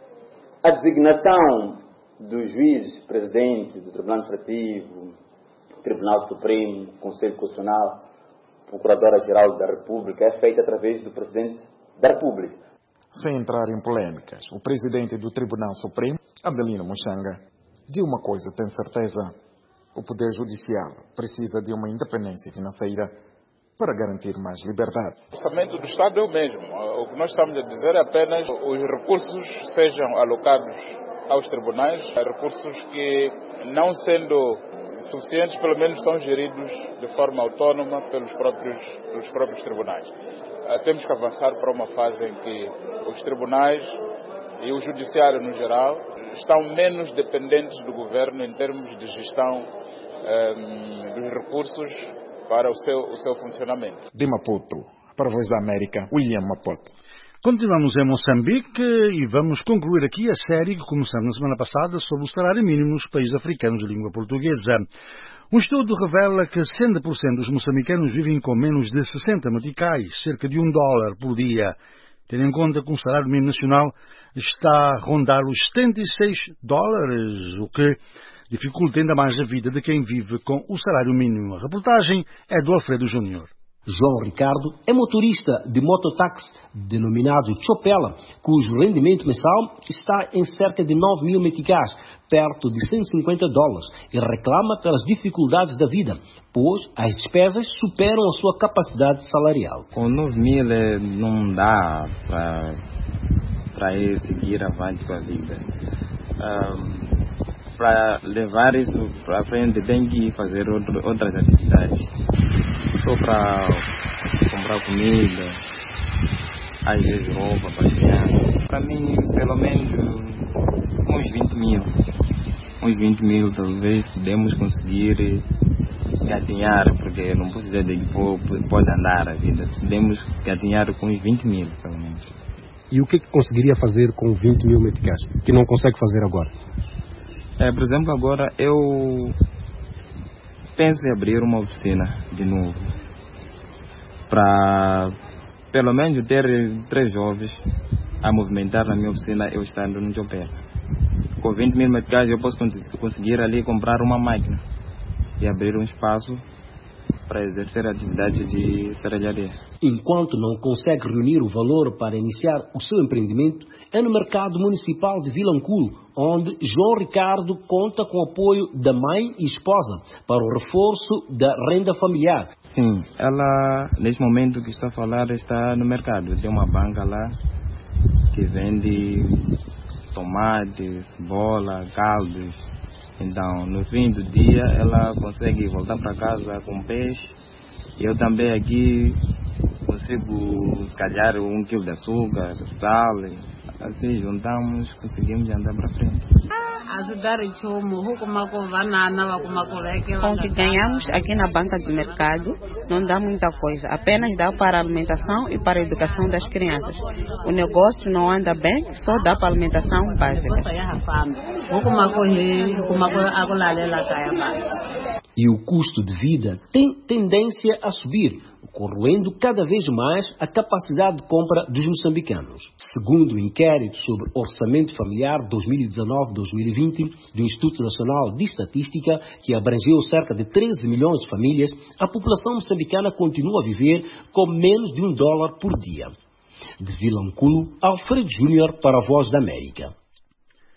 A designação do juiz presidente do Tribunal Administrativo, Tribunal Supremo, Conselho Constitucional, Procuradora-Geral da República é feita através do Presidente da República. Sem entrar em polêmicas, o presidente do Tribunal Supremo, Adelino Muxanga, de uma coisa tem certeza: o Poder Judicial precisa de uma independência financeira para garantir mais liberdade. O orçamento do Estado é o mesmo. O que nós estamos a dizer é apenas que os recursos sejam alocados aos tribunais, recursos que, não sendo suficientes, pelo menos são geridos de forma autónoma pelos próprios, pelos próprios tribunais. Temos que avançar para uma fase em que os tribunais e o judiciário no geral estão menos dependentes do governo em termos de gestão um, dos recursos para o seu, o seu funcionamento. De Maputo, para a Voz da América, William Maputo. Continuamos em Moçambique e vamos concluir aqui a série que começamos na semana passada sobre o salário mínimo nos países africanos de língua portuguesa. Um estudo revela que sessenta por cento dos moçambicanos vivem com menos de sessenta meticais, cerca de um dólar por dia, tendo em conta que o salário mínimo nacional está a rondar os setenta e seis dólares, o que dificulta ainda mais a vida de quem vive com o salário mínimo. A reportagem é do Alfredo Júnior. João Ricardo é motorista de mototáxi denominado Chopela, cujo rendimento mensal está em cerca de nove mil meticais, perto de cento e cinquenta dólares, e reclama pelas dificuldades da vida, pois as despesas superam a sua capacidade salarial. Com nove mil não dá para ir seguir avante com a vida. Um, para levar isso para frente tem que fazer outro, outras atividades, só para comprar comida, às vezes roupa para as crianças. Para mim, pelo menos uns vinte mil, uns vinte mil talvez podemos conseguir gatinhar, porque não posso dizer que pode andar a vida, podemos gatinhar com uns vinte mil pelo menos. E o que, que conseguiria fazer com vinte mil meticais, que não consegue fazer agora? É, por exemplo, agora eu penso em abrir uma oficina de novo, para pelo menos ter três jovens a movimentar na minha oficina, eu estando no Chopela. Com vinte mil meticais eu posso conseguir ali comprar uma máquina e abrir um espaço para exercer a atividade de serralharia. Enquanto não consegue reunir o valor para iniciar o seu empreendimento, é no mercado municipal de Vilanculo, onde João Ricardo conta com o apoio da mãe e esposa para o reforço da renda familiar. Sim, ela, neste momento que está a falar, está no mercado. Tem uma banca lá que vende tomate, cebola, caldos. Então, no fim do dia, ela consegue voltar para casa com peixe. E eu também aqui consigo, se calhar, um quilo de açúcar, sal. Assim, juntamos, conseguimos andar para frente. Com o que ganhamos aqui na banca de mercado, não dá muita coisa. Apenas dá para a alimentação e para a educação das crianças. O negócio não anda bem, só dá para a alimentação básica. E o custo de vida tem tendência a subir, corroendo cada vez mais a capacidade de compra dos moçambicanos. Segundo o inquérito sobre orçamento familiar dois mil e dezanove a dois mil e vinte do Instituto Nacional de Estatística, que abrangeu cerca de treze milhões de famílias, a população moçambicana continua a viver com menos de um dólar por dia. De Vilanculo, Alfredo Júnior para a Voz da América.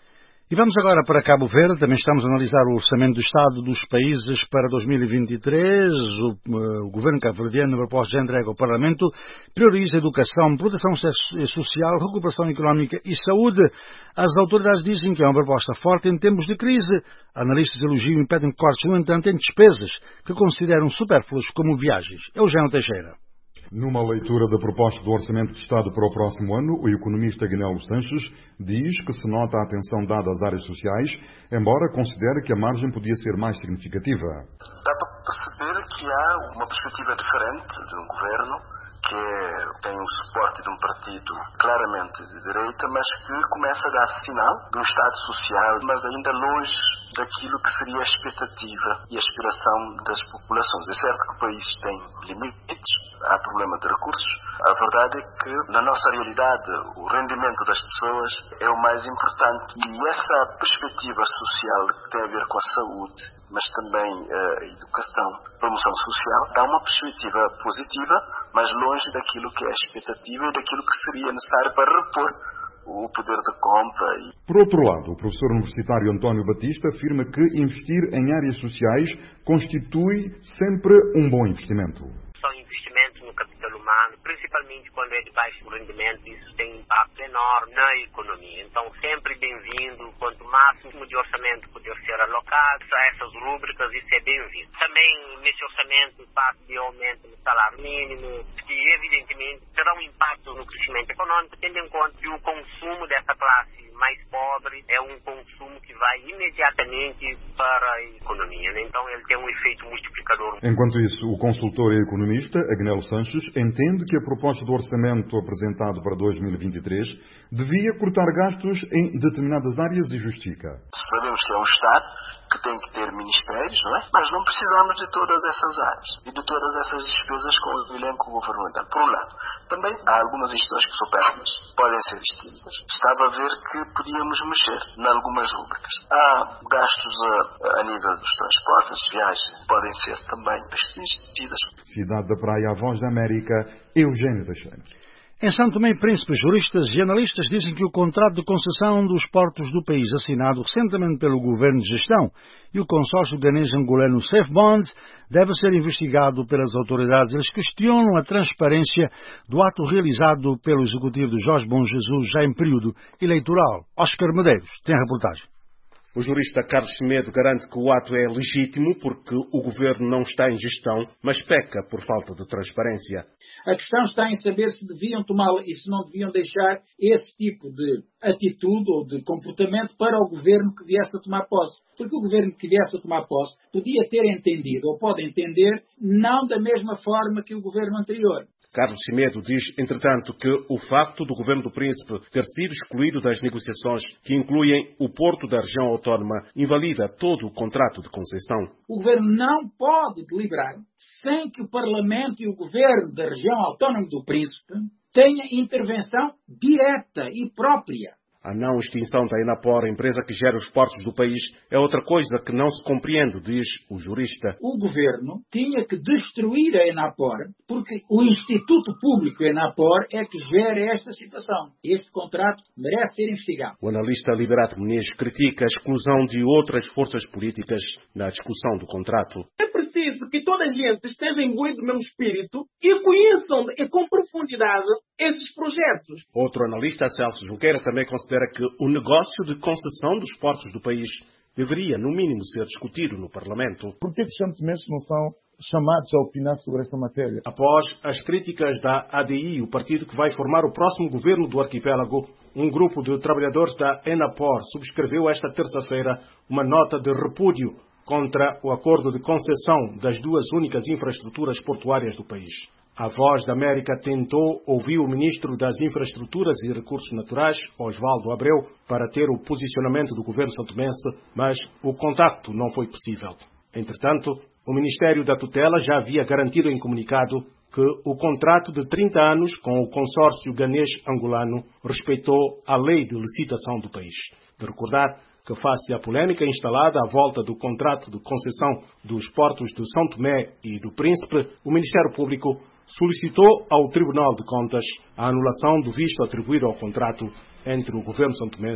E vamos agora para Cabo Verde. Também estamos a analisar o orçamento do Estado dos países para dois mil e vinte e três. O, o governo cabo-verdiano, na proposta de entrega ao Parlamento, prioriza educação, proteção social, recuperação económica e saúde. As autoridades dizem que é uma proposta forte em tempos de crise. Analistas elogiam e pedem cortes, no entanto, em despesas que consideram supérfluas, como viagens. Eugênio Teixeira. Numa leitura da proposta do Orçamento de Estado para o próximo ano, o economista Agnello Sanches diz que se nota a atenção dada às áreas sociais, embora considere que a margem podia ser mais significativa. Dá para perceber que há uma perspectiva diferente de um governo que tem o suporte de um partido claramente de direita, mas que começa a dar sinal de um Estado social, mas ainda longe daquilo que seria a expectativa e a aspiração das populações. É certo que o país tem limites, há problema de recursos. A verdade é que, na nossa realidade, o rendimento das pessoas é o mais importante. E essa perspectiva social que tem a ver com a saúde, mas também a educação, promoção social, dá uma perspectiva positiva, mas longe daquilo que é a expectativa e daquilo que seria necessário para repor o poder de compra. Por outro lado, o professor universitário António Batista afirma que investir em áreas sociais constitui sempre um bom investimento. São investimentos no capital humano, principalmente quando é de baixo rendimento, isso tem um impacto enorme na economia. Então, sempre bem-vindo, quanto máximo de orçamento puder ser alocado a essas rúbricas, isso é bem-vindo. Também, nesse orçamento, parte de aumento no salário mínimo, que evidentemente terá um impacto no crescimento econômico, tendo em conta que o consumo dessa classe mais pobre é um consumo que vai imediatamente para a economia, né? Então ele tem um efeito multiplicador. Enquanto isso, o consultor e economista Agnello Sanches entende que a proposta do orçamento apresentado para dois mil e vinte e três devia cortar gastos em determinadas áreas e justifica. Sabemos que é um Estado que tem que ter ministérios, não é? Mas não precisamos de todas essas áreas e de todas essas despesas com o elenco governamental. Por um lado, também há algumas instituições que supérfluas podem ser extintas. Estava a ver que podíamos mexer em algumas rúbricas. Há gastos a, a nível dos transportes, viagens, podem ser também extingidas. Cidade da Praia, a Voz da América, Eugênio Teixeira. Em São Tomé e Príncipe, juristas e analistas dizem que o contrato de concessão dos portos do país, assinado recentemente pelo Governo de Gestão e o consórcio ganês angolano SafeBond, deve ser investigado pelas autoridades. Eles questionam a transparência do ato realizado pelo executivo de Jorge Bom Jesus já em período eleitoral. Oscar Medeiros tem a reportagem. O jurista Carlos Semedo garante que o ato é legítimo porque o governo não está em gestão, mas peca por falta de transparência. A questão está em saber se deviam tomá-la e se não deviam deixar esse tipo de atitude ou de comportamento para o governo que viesse a tomar posse. Porque o governo que viesse a tomar posse podia ter entendido, ou pode entender, não da mesma forma que o governo anterior. Carlos Semedo diz, entretanto, que o facto do governo do Príncipe ter sido excluído das negociações que incluem o porto da região autónoma invalida todo o contrato de concessão. O governo não pode deliberar sem que o Parlamento e o governo da região autónoma do Príncipe tenham intervenção direta e própria. A não extinção da Enapor, a empresa que gera os portos do país, é outra coisa que não se compreende, diz o jurista. O governo tinha que destruir a Enapor, porque o Instituto Público Enapor é que gera esta situação. Este contrato merece ser investigado. O analista Liberato Muniz critica a exclusão de outras forças políticas na discussão do contrato. É preciso que toda a gente esteja imbuído do mesmo espírito e conheçam com profundidade esses projetos. Outro analista, Celso Junqueira, também considera que o negócio de concessão dos portos do país deveria, no mínimo, ser discutido no Parlamento. Por que os santomenses não são chamados a opinar sobre essa matéria? Após as críticas da A D I, o partido que vai formar o próximo governo do arquipélago, um grupo de trabalhadores da Enapor subscreveu esta terça-feira uma nota de repúdio contra o acordo de concessão das duas únicas infraestruturas portuárias do país. A Voz da América tentou ouvir o ministro das Infraestruturas e Recursos Naturais, Osvaldo Abreu, para ter o posicionamento do governo santomense, mas o contacto não foi possível. Entretanto, o Ministério da Tutela já havia garantido em comunicado que o contrato de trinta anos com o consórcio ganês-angolano respeitou a lei de licitação do país. De recordar que, face à polêmica instalada à volta do contrato de concessão dos portos de São Tomé e do Príncipe, o Ministério Público solicitou ao Tribunal de Contas a anulação do visto atribuído ao contrato entre o governo santomense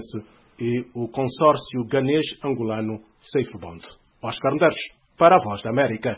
e o consórcio ganês-angolano SafeBond. Oscar Medeiros, para a Voz da América.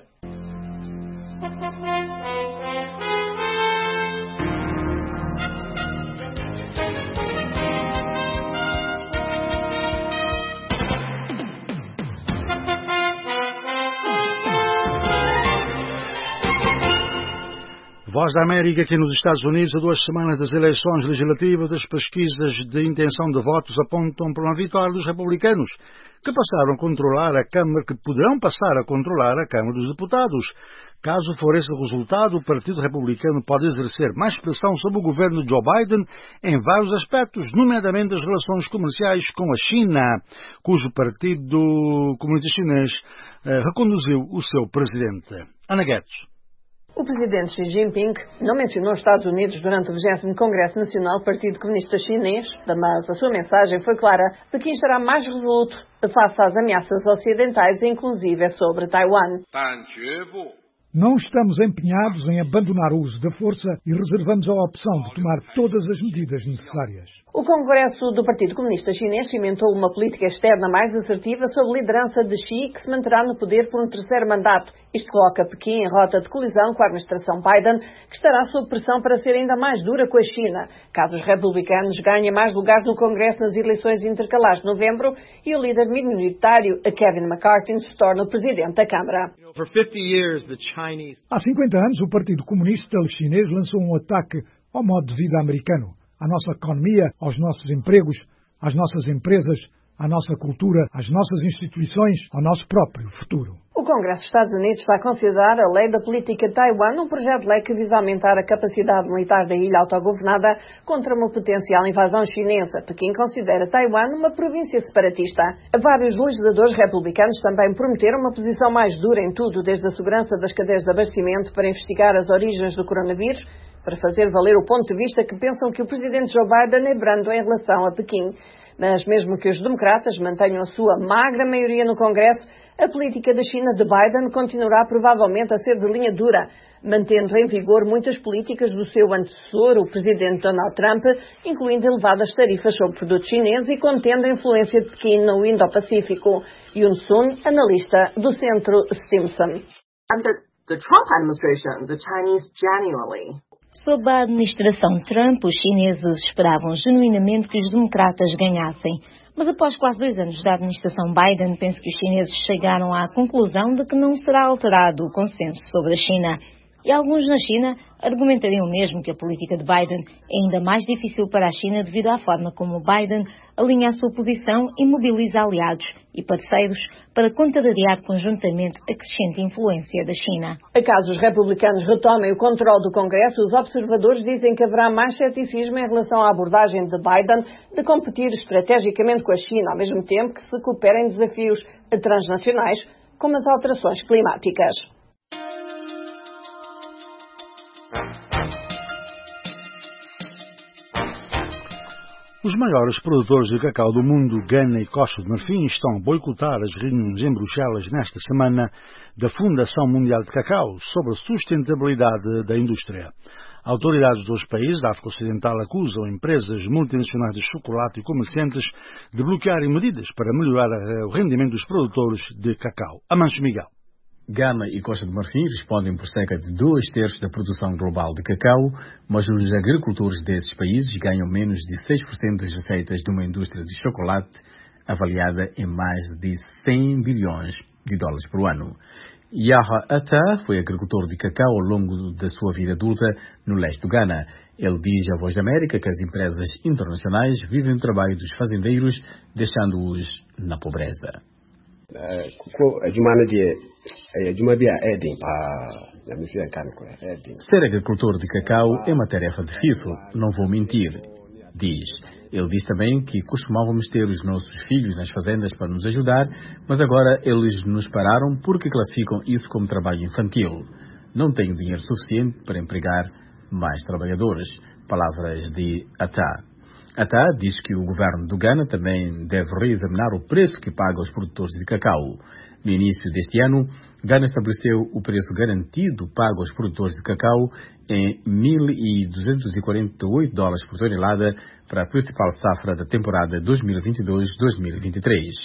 Voz da América, aqui nos Estados Unidos, a duas semanas das eleições legislativas, as pesquisas de intenção de votos apontam para uma vitória dos republicanos, que passaram a controlar a Câmara, que poderão passar a controlar a Câmara dos Deputados. Caso for esse o resultado, o Partido Republicano pode exercer mais pressão sobre o governo de Joe Biden em vários aspectos, nomeadamente as relações comerciais com a China, cujo Partido Comunista Chinês eh, reconduziu o seu presidente. Ana Guedes. O presidente Xi Jinping não mencionou os Estados Unidos durante o vigésimo Congresso Nacional do Partido Comunista Chinês, mas a sua mensagem foi clara: Pequim estará mais resoluto face às ameaças ocidentais, inclusive sobre Taiwan. Não estamos empenhados em abandonar o uso da força e reservamos a opção de tomar todas as medidas necessárias. O Congresso do Partido Comunista Chinês cimentou uma política externa mais assertiva sob a liderança de Xi, que se manterá no poder por um terceiro mandato. Isto coloca Pequim em rota de colisão com a administração Biden, que estará sob pressão para ser ainda mais dura com a China, caso os republicanos ganhem mais lugares no Congresso nas eleições intercalares de novembro e o líder minoritário, Kevin McCarthy, se torne o presidente da Câmara. Há cinquenta anos, o Partido Comunista Chinês lançou um ataque ao modo de vida americano, à nossa economia, aos nossos empregos, às nossas empresas, à nossa cultura, às nossas instituições, ao nosso próprio futuro. O Congresso dos Estados Unidos está a considerar a Lei da Política de Taiwan um projeto de lei que visa aumentar a capacidade militar da ilha autogovernada contra uma potencial invasão chinesa. Pequim considera Taiwan uma província separatista. Vários legisladores republicanos também prometeram uma posição mais dura em tudo, desde a segurança das cadeias de abastecimento para investigar as origens do coronavírus, para fazer valer o ponto de vista que pensam que o presidente Joe Biden é brando em relação a Pequim. Mas mesmo que os democratas mantenham a sua magra maioria no Congresso, a política da China de Biden continuará provavelmente a ser de linha dura, mantendo em vigor muitas políticas do seu antecessor, o presidente Donald Trump, incluindo elevadas tarifas sobre produtos chineses e contendo a influência de Pequim no Indo-Pacífico. Yun Sun, analista do Centro Stimson. Under the Trump administration, the Chinese genuinely Sob a administração Trump, os chineses esperavam genuinamente que os democratas ganhassem. Mas após quase dois anos da administração Biden, penso que os chineses chegaram à conclusão de que não será alterado o consenso sobre a China. E alguns na China argumentariam mesmo que a política de Biden é ainda mais difícil para a China devido à forma como Biden alinha a sua posição e mobiliza aliados e parceiros para contrariar conjuntamente a crescente influência da China. Caso os republicanos retomem o controle do Congresso, os observadores dizem que haverá mais ceticismo em relação à abordagem de Biden de competir estrategicamente com a China, ao mesmo tempo que se cooperem desafios transnacionais, como as alterações climáticas. Os maiores produtores de cacau do mundo, Gana e Costa de Marfim, estão a boicotar as reuniões em Bruxelas nesta semana da Fundação Mundial de Cacau sobre a sustentabilidade da indústria. Autoridades dos países da África Ocidental acusam empresas multinacionais de chocolate e comerciantes de bloquearem medidas para melhorar o rendimento dos produtores de cacau. Amancio Miguel. Gana e Costa de Marfim respondem por cerca de dois terços da produção global de cacau, mas os agricultores desses países ganham menos de seis por cento das receitas de uma indústria de chocolate avaliada em mais de cem bilhões de dólares por ano. Yaha Atta foi agricultor de cacau ao longo da sua vida adulta no leste do Ghana. Ele diz à Voz da América que as empresas internacionais vivem o trabalho dos fazendeiros, deixando-os na pobreza. Ser agricultor de cacau é uma tarefa difícil, não vou mentir, diz. Ele diz também que costumávamos ter os nossos filhos nas fazendas para nos ajudar, mas agora eles nos pararam porque classificam isso como trabalho infantil. Não tenho dinheiro suficiente para empregar mais trabalhadores. Palavras de Atta. A T A diz que o governo do Ghana também deve reexaminar o preço que paga aos produtores de cacau. No início deste ano, Ghana estabeleceu o preço garantido pago aos produtores de cacau em mil duzentos e quarenta e oito dólares por tonelada para a principal safra da temporada dois mil e vinte e dois dois mil e vinte e três.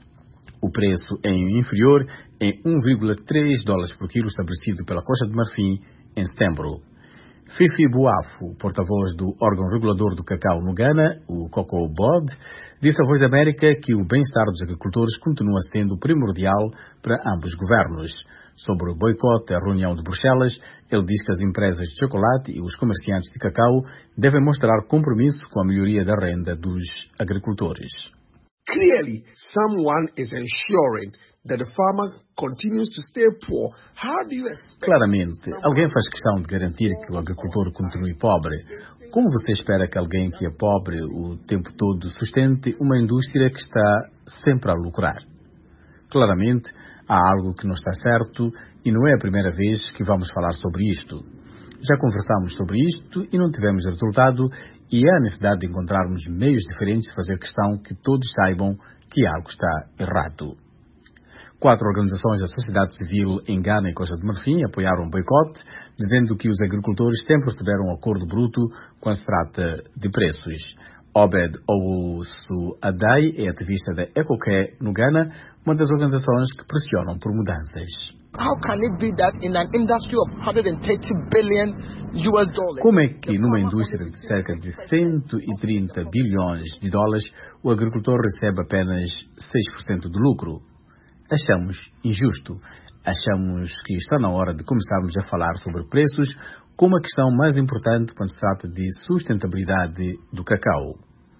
O preço é inferior em um vírgula três dólares por quilo estabelecido pela Costa de Marfim em setembro. Fifi Buafo, porta-voz do órgão regulador do cacau no Ghana, o Cocoa Board, disse à Voz da América que o bem-estar dos agricultores continua sendo primordial para ambos os governos. Sobre o boicote à reunião de Bruxelas, ele diz que as empresas de chocolate e os comerciantes de cacau devem mostrar compromisso com a melhoria da renda dos agricultores. Clearly, someone is ensuring that the farmer continues to stay poor. How do you expect... Claramente, alguém faz questão de garantir que o agricultor continue pobre. Como você espera que alguém que é pobre o tempo todo sustente uma indústria que está sempre a lucrar? Claramente, há algo que não está certo e não é a primeira vez que vamos falar sobre isto. Já conversamos sobre isto e não tivemos resultado, e há a necessidade de encontrarmos meios diferentes de fazer questão que todos saibam que algo está errado. Quatro organizações da sociedade civil em Ghana e Costa de Marfim apoiaram o boicote, dizendo que os agricultores sempre receberam um acordo bruto quando se trata de preços. Obed Owusu Adai é ativista da EcoCare no Ghana, uma das organizações que pressionam por mudanças. How can it be that in an industry of one hundred thirty billion U S dollars? Como é que numa indústria de cerca de cento e trinta bilhões de dólares o agricultor recebe apenas seis por cento do lucro? Achamos injusto. Achamos que está na hora de começarmos a falar sobre preços como a questão mais importante quando se trata de sustentabilidade do cacau.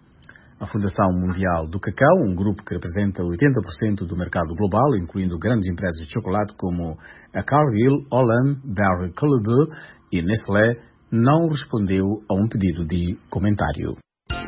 A Fundação Mundial do Cacau, um grupo que representa oitenta por cento do mercado global, incluindo grandes empresas de chocolate como a Cargill, Olam, Barry Callebaut e Nestlé, não respondeu a um pedido de comentário.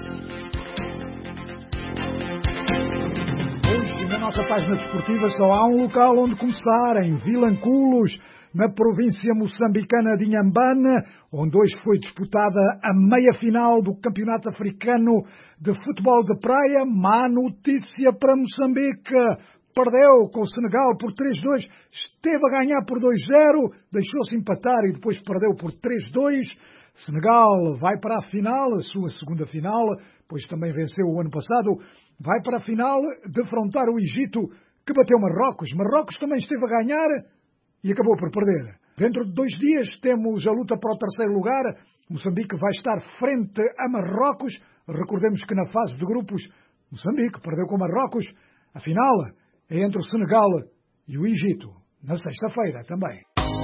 Hoje, na nossa página desportiva, só há um local onde começar, em Vilanculos, na província moçambicana de Inhambane, onde hoje foi disputada a meia-final do Campeonato Africano de Futebol de Praia. Má notícia para Moçambique. Perdeu com o Senegal por três a dois, esteve a ganhar por dois a zero, deixou-se empatar e depois perdeu por três a dois. Senegal vai para a final, a sua segunda final, pois também venceu o ano passado, vai para a final defrontar o Egito, que bateu Marrocos. Marrocos também esteve a ganhar e acabou por perder. Dentro de dois dias temos a luta para o terceiro lugar. Moçambique vai estar frente a Marrocos. Recordemos que na fase de grupos, Moçambique perdeu com Marrocos. A final é entre o Senegal e o Egito, na sexta-feira também.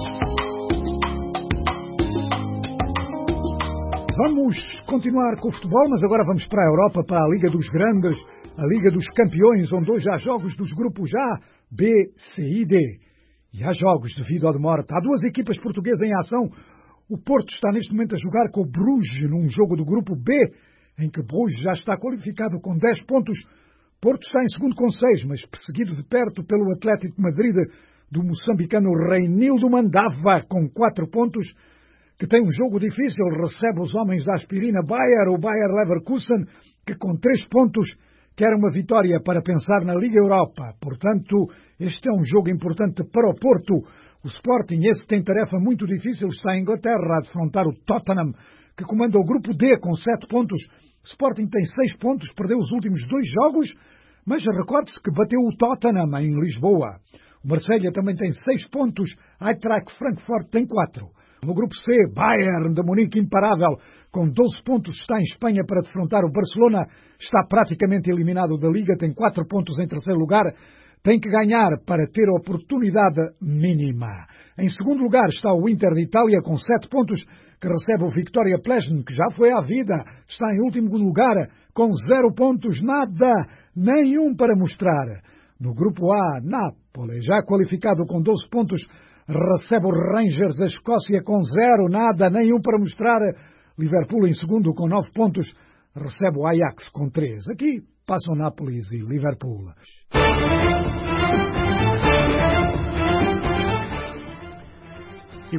Vamos continuar com o futebol, mas agora vamos para a Europa, para a Liga dos Grandes, a Liga dos Campeões, onde hoje há jogos dos grupos A, B, C e D. E há jogos devido à demora. Há duas equipas portuguesas em ação. O Porto está neste momento a jogar com o Bruges num jogo do grupo B, em que Bruges já está qualificado com dez pontos. Porto está em segundo com seis, mas perseguido de perto pelo Atlético de Madrid do moçambicano Reinildo Mandava com quatro pontos, que tem um jogo difícil, recebe os homens da aspirina Bayer, o Bayer Leverkusen, que com três pontos quer uma vitória para pensar na Liga Europa. Portanto, este é um jogo importante para o Porto. O Sporting, esse tem tarefa muito difícil, está em Inglaterra a defrontar o Tottenham, que comanda o grupo D com sete pontos. O Sporting tem seis pontos, perdeu os últimos dois jogos, mas recorde-se que bateu o Tottenham em Lisboa. O Marselha também tem seis pontos, Eintracht Frankfurt tem quatro. No grupo C, Bayern de Munique imparável, com doze pontos, está em Espanha para defrontar o Barcelona, está praticamente eliminado da Liga, tem quatro pontos em terceiro lugar, tem que ganhar para ter a oportunidade mínima. Em segundo lugar está o Inter de Itália com sete pontos, que recebe o Victoria Plzeň, que já foi à vida, está em último lugar com zero pontos, nada, nenhum para mostrar. No grupo A, Nápoles, já qualificado com doze pontos, recebe o Rangers da Escócia com zero, nada, nenhum para mostrar. Liverpool em segundo com nove pontos, recebe o Ajax com três. Aqui passam Nápoles e Liverpool. E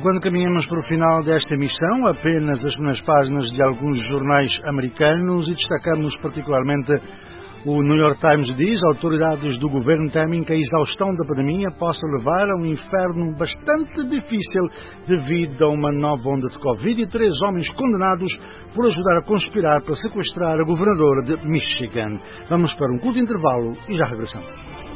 quando caminhamos para o final desta emissão, apenas as primeiras páginas de alguns jornais americanos e destacamos particularmente o New York Times diz: autoridades do governo temem que a exaustão da pandemia possa levar a um inferno bastante difícil devido a uma nova onda de Covid e três homens condenados por ajudar a conspirar para sequestrar a governadora de Michigan. Vamos para um curto intervalo e já regressamos.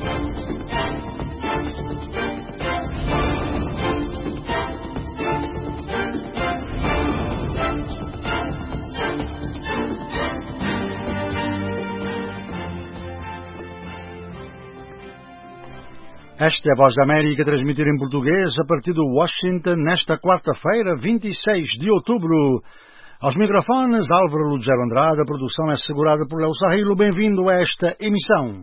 Esta é a Voz da América, transmitida em português a partir de Washington nesta quarta-feira, vinte e seis de outubro. Aos microfones, Álvaro Lugero Andrade, a produção é assegurada por Léo Sarrilo. Bem-vindo a esta emissão.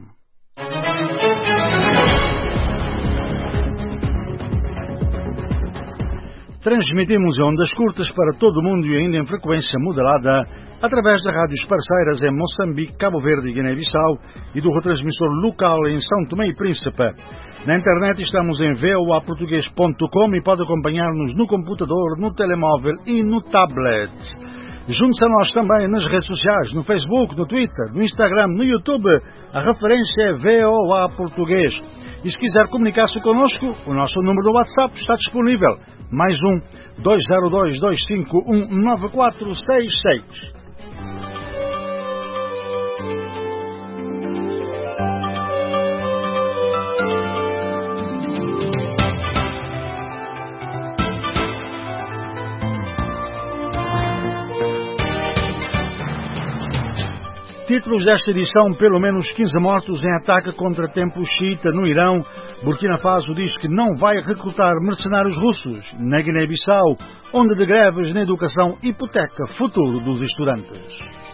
Transmitimos em ondas curtas para todo o mundo e ainda em frequência moderada através de rádios parceiras em Moçambique, Cabo Verde e Guiné-Bissau e do retransmissor local em São Tomé e Príncipe. Na internet estamos em v o a português ponto com e pode acompanhar-nos no computador, no telemóvel e no tablet. Junte-se a nós também nas redes sociais, no Facebook, no Twitter, no Instagram, no YouTube. A referência é V O A Português. E se quiser comunicar-se connosco, o nosso número do WhatsApp está disponível. Mais um, dois zero dois, dois cinco um, nove quatro seis seis. Títulos desta edição: pelo menos quinze mortos em ataque contra templo xiita no Irão. Burkina Faso diz que não vai recrutar mercenários russos. Na Guiné-Bissau, onda de greves na educação hipoteca futuro dos estudantes.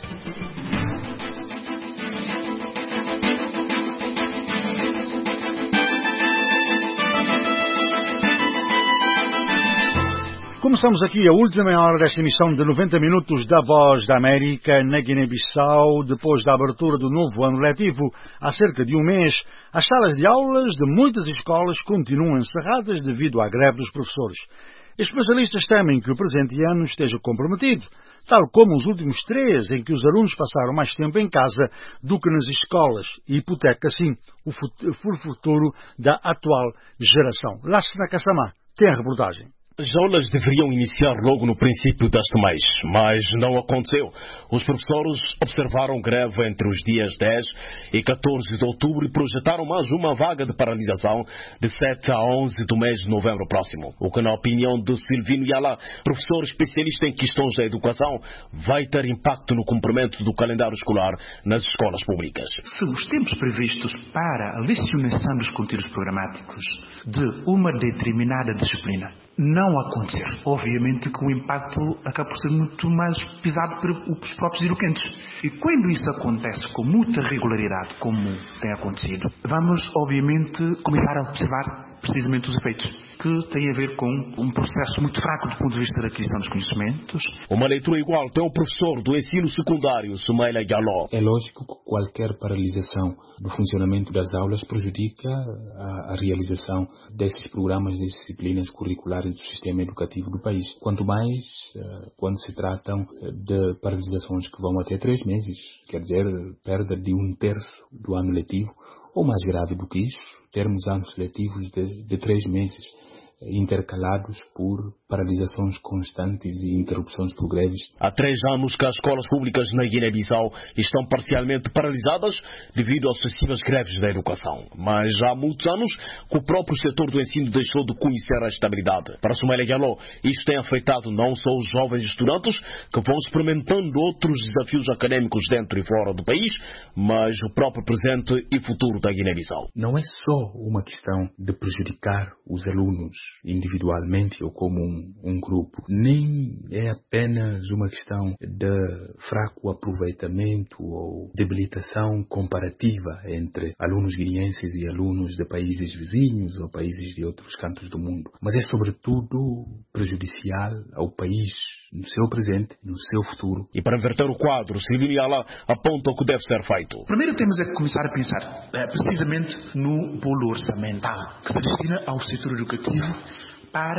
Começamos aqui a última meia hora desta emissão de noventa minutos da Voz da América. Na Guiné-Bissau, depois da abertura do novo ano letivo há cerca de um mês, as salas de aulas de muitas escolas continuam encerradas devido à greve dos professores. Especialistas temem que o presente ano esteja comprometido, tal como os últimos três, em que os alunos passaram mais tempo em casa do que nas escolas, e hipoteca, assim, o futuro da atual geração. Lassana Kassamá tem a reportagem. As aulas deveriam iniciar logo no princípio deste mês, mas não aconteceu. Os professores observaram greve entre os dias dez e catorze de outubro e projetaram mais uma vaga de paralisação de sete a onze do mês de novembro próximo. O que, na opinião de Silvino Yala, professor especialista em questões da educação, vai ter impacto no cumprimento do calendário escolar nas escolas públicas. Se os tempos previstos para a lecionação dos conteúdos programáticos de uma determinada disciplina não acontecer, obviamente que o impacto acaba por ser muito mais pesado para os próprios educantes. E quando isso acontece com muita regularidade, como tem acontecido, vamos obviamente começar a observar precisamente os efeitos, que tem a ver com um processo muito fraco do ponto de vista da aquisição dos conhecimentos. Uma leitura igual tem o professor do ensino secundário, Sumaila Galó. É lógico que qualquer paralisação do funcionamento das aulas prejudica a, a realização desses programas, dessas disciplinas curriculares do sistema educativo do país. Quanto mais uh, quando se tratam de paralisações que vão até três meses, quer dizer, perda de um terço do ano letivo, ou mais grave do que isso, termos anos letivos de, de três meses, intercalados por paralisações constantes e interrupções por greves. Há três anos que as escolas públicas na Guiné-Bissau estão parcialmente paralisadas devido a sucessivas greves da educação. Mas há muitos anos que o próprio setor do ensino deixou de conhecer a estabilidade. Para Sumaila Galó, isto tem afetado não só os jovens estudantes, que vão experimentando outros desafios académicos dentro e fora do país, mas o próprio presente e futuro da Guiné-Bissau. Não é só uma questão de prejudicar os alunos individualmente ou como um, um grupo, nem é apenas uma questão de fraco aproveitamento ou debilitação comparativa entre alunos guineenses e alunos de países vizinhos ou países de outros cantos do mundo, mas é sobretudo prejudicial ao país no seu presente, no seu futuro. E para inverter o quadro, Silvino Yala aponta o que deve ser feito. Primeiro temos é que começar a pensar é, precisamente no bolo orçamental que se destina ao setor educativo para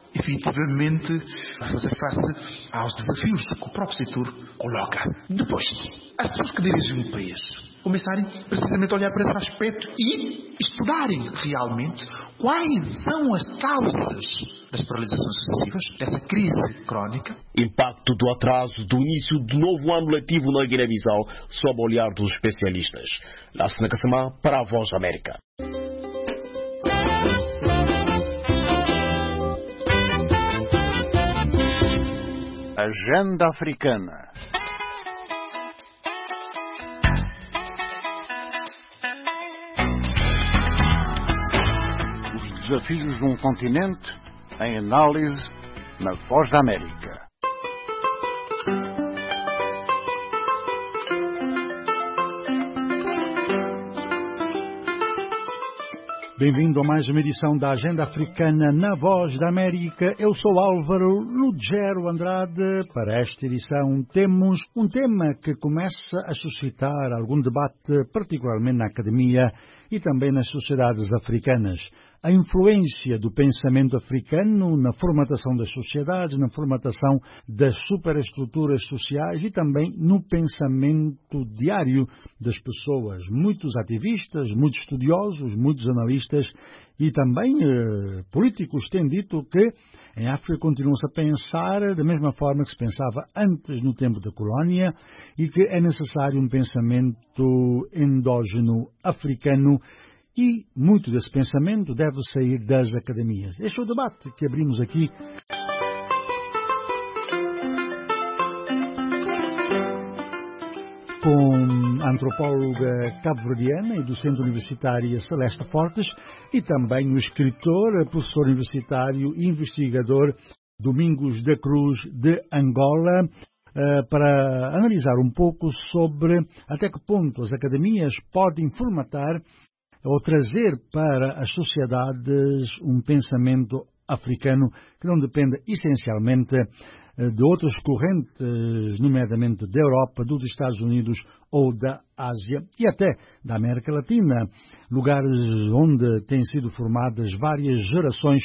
efetivamente fazer face aos desafios que o próprio setor coloca. Depois, as pessoas que dirigem o país começarem precisamente a olhar para esse aspecto e estudarem realmente quais são as causas das paralisações sucessivas, dessa crise crónica. Impacto do atraso do início do novo ano letivo na Guiné-Bissau sob o olhar dos especialistas. Lassana Kassamá para a Voz da América. Agenda Africana. Os desafios de um continente em análise na Voz da América. Bem-vindo a mais uma edição da Agenda Africana na Voz da América. Eu sou Álvaro Lugero Andrade. Para esta edição temos um tema que começa a suscitar algum debate, particularmente na academia e também nas sociedades africanas. A influência do pensamento africano na formatação das sociedades, na formatação das superestruturas sociais e também no pensamento diário das pessoas. Muitos ativistas, muitos estudiosos, muitos analistas e também eh, políticos têm dito que em África continua-se a pensar da mesma forma que se pensava antes no tempo da colónia e que é necessário um pensamento endógeno africano. E muito desse pensamento deve sair das academias. Este é o debate que abrimos aqui. Com a antropóloga cabo-verdiana e docente universitária Celeste Fortes e também o escritor, professor universitário e investigador Domingos da Cruz de Angola, para analisar um pouco sobre até que ponto as academias podem formatar ou trazer para as sociedades um pensamento africano que não dependa essencialmente de outras correntes, nomeadamente da Europa, dos Estados Unidos ou da Ásia e até da América Latina, lugares onde têm sido formadas várias gerações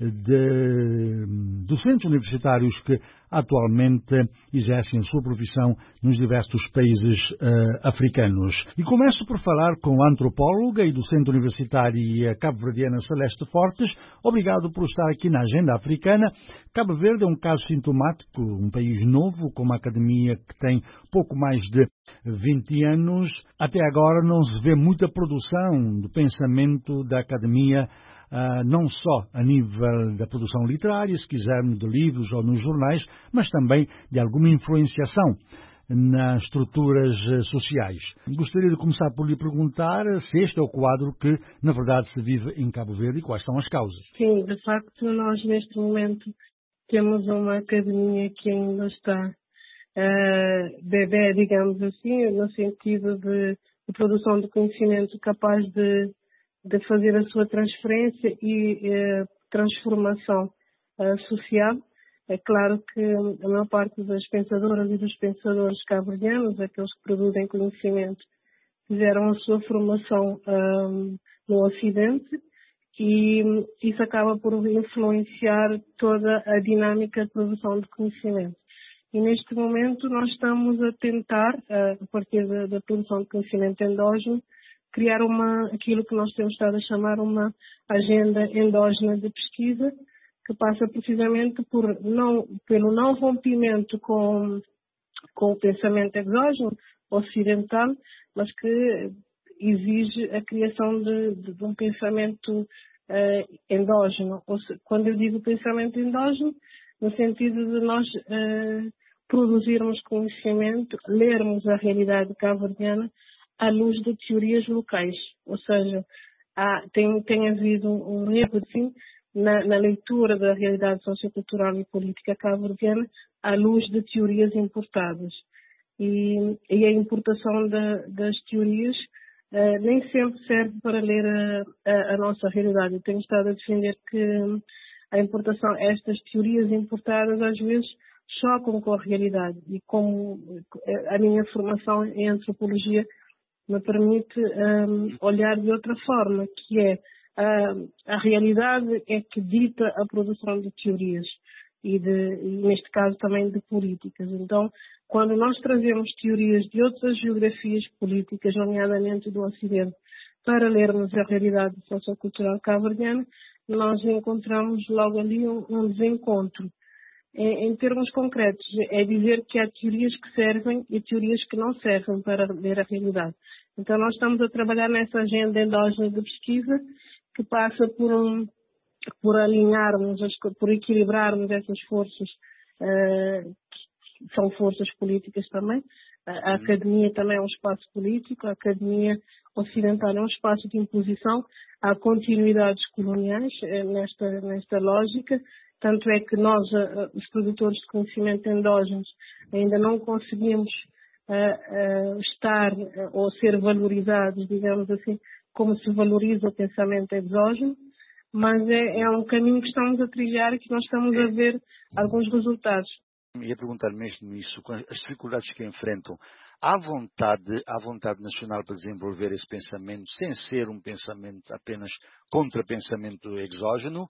de docentes universitários que atualmente exercem a sua profissão nos diversos países uh, africanos. E começo por falar com a antropóloga e docente universitária cabo-verdiana Celeste Fortes. Obrigado por estar aqui na Agenda Africana. Cabo Verde é um caso sintomático, um país novo, com uma academia que tem pouco mais de vinte anos. Até agora não se vê muita produção do pensamento da academia, Uh, não só a nível da produção literária, se quisermos, de livros ou nos jornais, mas também de alguma influenciação nas estruturas uh, sociais. Gostaria de começar por lhe perguntar se este é o quadro que, na verdade, se vive em Cabo Verde e quais são as causas. Sim, de facto, nós neste momento temos uma academia que ainda está uh, bebé, digamos assim, no sentido de, de produção de conhecimento capaz de de fazer a sua transferência e eh, transformação eh, social. É claro que a maior parte das pensadoras e dos pensadores cabo-verdianos, aqueles que produzem conhecimento, fizeram a sua formação um, no Ocidente e isso acaba por influenciar toda a dinâmica de produção de conhecimento. E neste momento nós estamos a tentar, a partir da, da produção de conhecimento endógeno, criar uma, aquilo que nós temos estado a chamar uma agenda endógena de pesquisa, que passa precisamente por não, pelo não rompimento com, com o pensamento exógeno, ocidental, mas que exige a criação de, de, de um pensamento uh, endógeno. Ou se, quando eu digo pensamento endógeno, no sentido de nós uh, produzirmos conhecimento, lermos a realidade cabo-verdiana à luz de teorias locais, ou seja, há, tem, tem havido um, um erro assim, na, na leitura da realidade sociocultural e política cabo-verdiana à luz de teorias importadas. E, e a importação da, das teorias uh, nem sempre serve para ler a, a, a nossa realidade. Eu tenho estado a defender que a importação, estas teorias importadas às vezes chocam com a realidade e como a minha formação em antropologia me permite um, olhar de outra forma, que é a, a realidade é que dita a produção de teorias e, de, e, neste caso, também de políticas. Então, quando nós trazemos teorias de outras geografias políticas, nomeadamente do Ocidente, para lermos a realidade sociocultural cabo-verdiana, nós encontramos logo ali um, um desencontro. Em, em termos concretos, é dizer que há teorias que servem e teorias que não servem para ler a realidade. Então, nós estamos a trabalhar nessa agenda endógena de pesquisa que passa por, um, por alinharmos, as, por equilibrarmos essas forças, uh, que são forças políticas também. A, a academia também é um espaço político, a academia ocidental é um espaço de imposição. Há continuidades coloniais uh, nesta, nesta lógica. Tanto é que nós, os produtores de conhecimento endógenos, ainda não conseguimos uh, uh, estar uh, ou ser valorizados, digamos assim, como se valoriza o pensamento exógeno, mas é, é um caminho que estamos a trilhar e que nós estamos a ver alguns resultados. Ia perguntar mesmo isso, com as dificuldades que enfrentam, há vontade, há vontade nacional para desenvolver esse pensamento sem ser um pensamento apenas contra pensamento exógeno?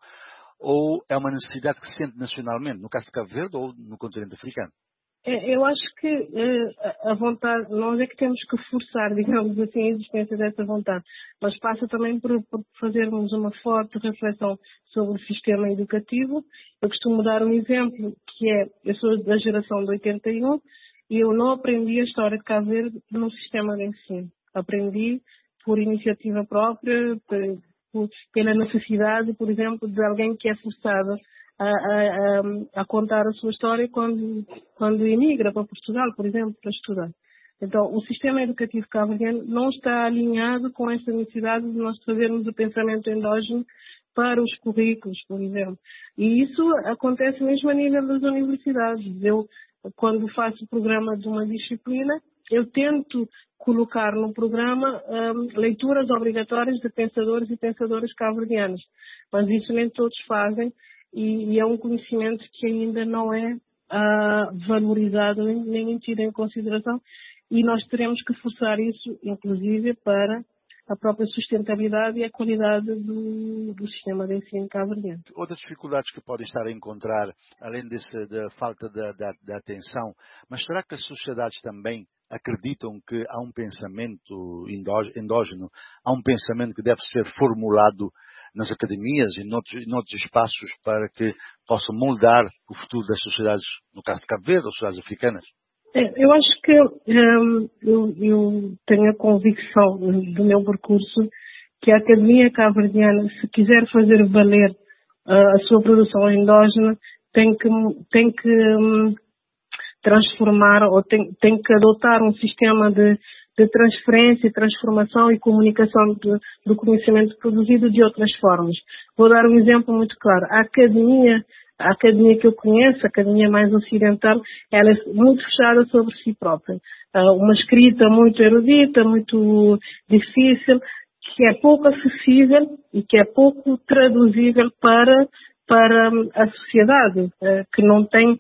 Ou é uma necessidade que se sente nacionalmente, no caso de Cabo Verde ou no continente africano? É, eu acho que uh, a vontade, nós é que temos que forçar, digamos assim, a existência dessa vontade. Mas passa também por, por fazermos uma forte reflexão sobre o sistema educativo. Eu costumo dar um exemplo, que é, eu sou da geração de oitenta e um e eu não aprendi a história de Cabo Verde no sistema de ensino. Aprendi por iniciativa própria, por, pela necessidade, por exemplo, de alguém que é forçado a, a, a contar a sua história quando, quando emigra para Portugal, por exemplo, para estudar. Então, o sistema educativo cabo-verdiano não está alinhado com esta necessidade de nós trazermos o pensamento endógeno para os currículos, por exemplo. E isso acontece mesmo a nível das universidades. Eu, quando faço o programa de uma disciplina, eu tento colocar no programa um, leituras obrigatórias de pensadores e pensadoras cabo-verdianos. Mas isso nem todos fazem e, e é um conhecimento que ainda não é uh, valorizado nem, nem tido em consideração e nós teremos que forçar isso, inclusive, para a própria sustentabilidade e a qualidade do, do sistema de ensino cabo-verdiano. Outras dificuldades que podem estar a encontrar, além desse, da falta da, da, da atenção, mas será que as sociedades também acreditam que há um pensamento endógeno, há um pensamento que deve ser formulado nas academias e noutros, noutros espaços para que possam moldar o futuro das sociedades, no caso de Cabo Verde ou sociedades africanas? É, eu acho que um, eu, eu tenho a convicção do meu percurso que a Academia Cabo-Verdiana, se quiser fazer valer uh, a sua produção endógena, tem que, tem que um, transformar ou tem, tem que adotar um sistema de, de transferência, transformação e comunicação de, do conhecimento produzido de outras formas. Vou dar um exemplo muito claro. A Academia A academia que eu conheço, a academia mais ocidental, ela é muito fechada sobre si própria. Uma escrita muito erudita, muito difícil, que é pouco acessível e que é pouco traduzível para, para a sociedade, que não tem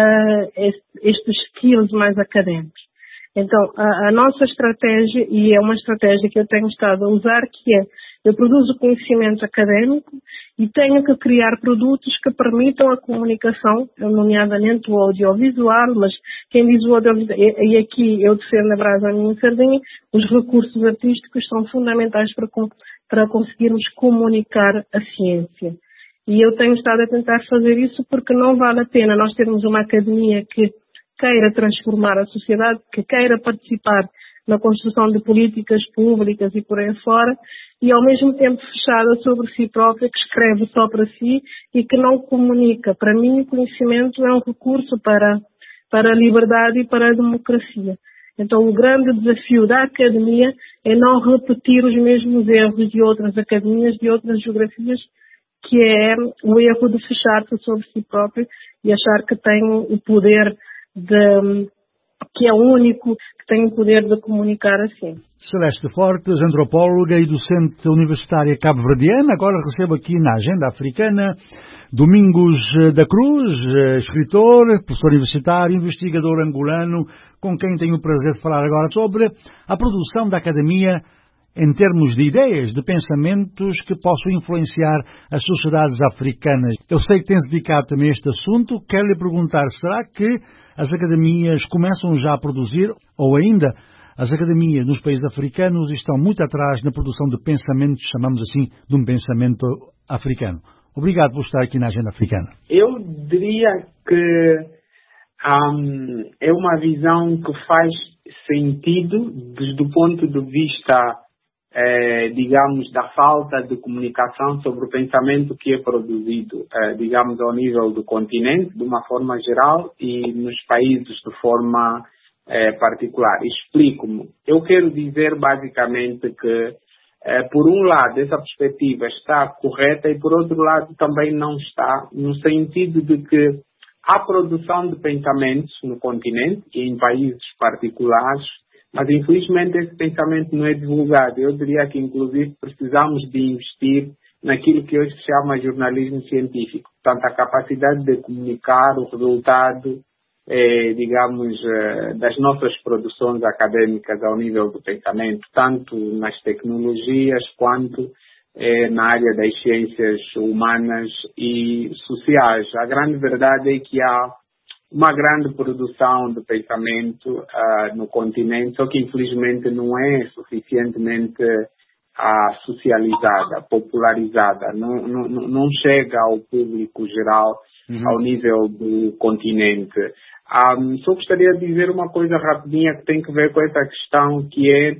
estes skills mais académicos. Então, a, a nossa estratégia, e é uma estratégia que eu tenho estado a usar, que é, eu produzo conhecimento académico e tenho que criar produtos que permitam a comunicação, nomeadamente o audiovisual, mas quem diz o audiovisual, e, e aqui eu defendo a brasa a minha sardinha, os recursos artísticos são fundamentais para, para conseguirmos comunicar a ciência. E eu tenho estado a tentar fazer isso porque não vale a pena nós termos uma academia que queira transformar a sociedade, que queira participar na construção de políticas públicas e por aí fora, e ao mesmo tempo fechada sobre si própria, que escreve só para si e que não comunica. Para mim, o conhecimento é um recurso para, para a liberdade e para a democracia. Então, o grande desafio da academia é não repetir os mesmos erros de outras academias, de outras geografias, que é o erro de fechar-se sobre si próprio e achar que tem o poder De, que é o único que tem o poder de comunicar assim. Celeste Fortes, antropóloga e docente universitária cabo-verdiana, agora recebo aqui na Agenda Africana Domingos da Cruz, escritor, professor universitário, investigador angolano, com quem tenho o prazer de falar agora sobre a produção da Academia em termos de ideias, de pensamentos que possam influenciar as sociedades africanas. Eu sei que tem-se dedicado também a este assunto. Quero lhe perguntar, será que as academias começam já a produzir, ou ainda as academias nos países africanos estão muito atrás na produção de pensamentos, chamamos assim, de um pensamento africano? Obrigado por estar aqui na Agenda Africana. Eu diria que um, é uma visão que faz sentido desde o ponto de vista, eh, digamos, da falta de comunicação sobre o pensamento que é produzido, eh, digamos, ao nível do continente, de uma forma geral, e nos países de forma eh, particular. Explico-me. Eu quero dizer, basicamente, que Eh, por um lado, essa perspectiva está correta e, por outro lado, também não está, no sentido de que há produção de pensamentos no continente e em países particulares, mas, infelizmente, esse pensamento não é divulgado. Eu diria que, inclusive, precisamos de investir naquilo que hoje se chama jornalismo científico. Portanto, a capacidade de comunicar o resultado Eh, digamos, eh, das nossas produções acadêmicas ao nível do pensamento, tanto nas tecnologias quanto eh, na área das ciências humanas e sociais. A grande verdade é que há uma grande produção de pensamento uh, no continente, só que infelizmente não é suficientemente uh, socializada, popularizada, não, não, não chega ao público geral, uhum, ao nível do continente. Um, só gostaria de dizer uma coisa rapidinha que tem que ver com essa questão, que é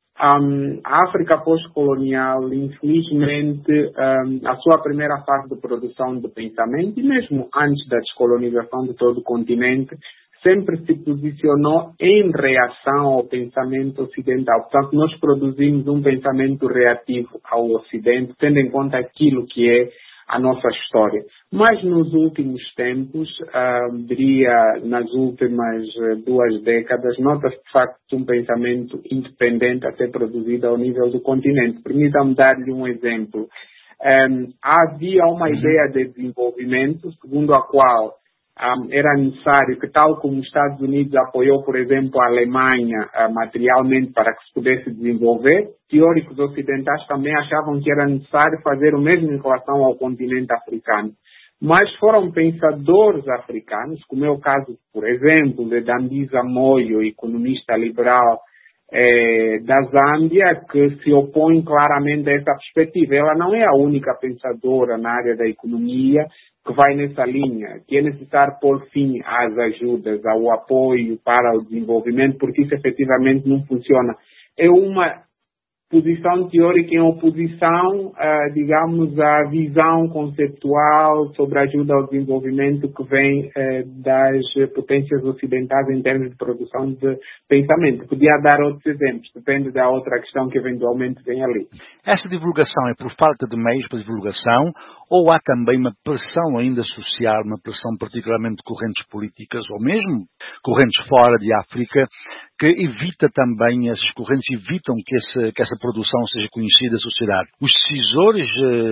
um, a África pós-colonial, infelizmente, um, a sua primeira fase de produção de pensamento, e mesmo antes da descolonização de todo o continente, sempre se posicionou em reação ao pensamento ocidental. Portanto, nós produzimos um pensamento reativo ao Ocidente, tendo em conta aquilo que é a nossa história. Mas nos últimos tempos, uh, diria nas últimas duas décadas, nota-se de facto um pensamento independente a ser produzido ao nível do continente. Permita-me dar-lhe um exemplo. Um, havia uma ideia de desenvolvimento, segundo a qual Um, era necessário que, tal como os Estados Unidos apoiou, por exemplo, a Alemanha uh, materialmente para que se pudesse desenvolver, teóricos ocidentais também achavam que era necessário fazer o mesmo em relação ao continente africano. Mas foram pensadores africanos, como é o caso, por exemplo, de Dambisa Moyo, economista liberal eh, da Zâmbia, que se opõe claramente a essa perspectiva. Ela não é a única pensadora na área da economia que vai nessa linha, que é necessário pôr fim às ajudas, ao apoio para o desenvolvimento, porque isso efetivamente não funciona. É uma posição teórica em oposição, uh, digamos, à visão conceptual sobre a ajuda ao desenvolvimento que vem uh, das potências ocidentais em termos de produção de pensamento. Podia dar outros exemplos, depende da outra questão que eventualmente vem ali. Essa divulgação é por falta de meios para divulgação, ou há também uma pressão ainda social, uma pressão particularmente de correntes políticas, ou mesmo correntes fora de África, que evita também, essas correntes evitam que, esse, que essa produção seja conhecida da sociedade? Os decisores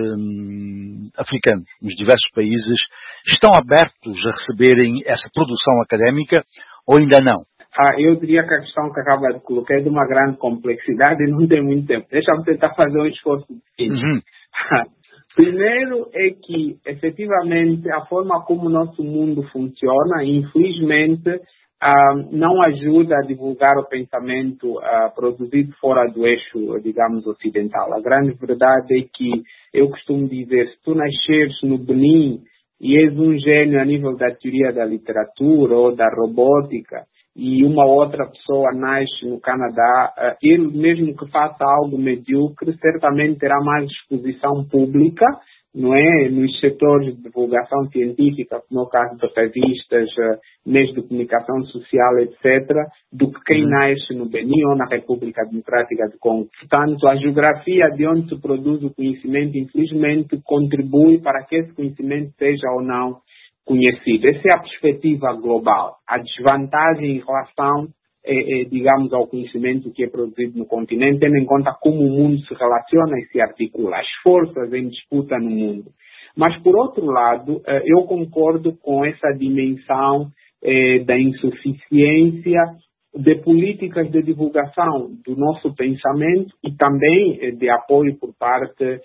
eh, africanos, nos diversos países, estão abertos a receberem essa produção académica ou ainda não? Ah, eu diria que a questão que acaba de colocar é de uma grande complexidade e não tem muito tempo. Deixa-me tentar fazer um esforço difícil. Uhum. Primeiro é que, efetivamente, a forma como o nosso mundo funciona, infelizmente, uh, não ajuda a divulgar o pensamento uh, produzido fora do eixo, digamos, ocidental. A grande verdade é que, eu costumo dizer, se tu nasceres no Benin e és um gênio a nível da teoria da literatura ou da robótica, e uma outra pessoa nasce no Canadá, ele mesmo que faça algo medíocre, certamente terá mais exposição pública, não é? Nos setores de divulgação científica, como é o caso de revistas, meios de comunicação social, etcétera, do que quem nasce no Benin ou na República Democrática do Congo. Portanto, a geografia de onde se produz o conhecimento, infelizmente, contribui para que esse conhecimento seja ou não conhecido. Essa é a perspectiva global. A desvantagem em relação, é, é, digamos, ao conhecimento que é produzido no continente, tendo em conta como o mundo se relaciona e se articula, as forças em disputa no mundo. Mas, por outro lado, eu concordo com essa dimensão é, da insuficiência de políticas de divulgação do nosso pensamento e também de apoio por parte,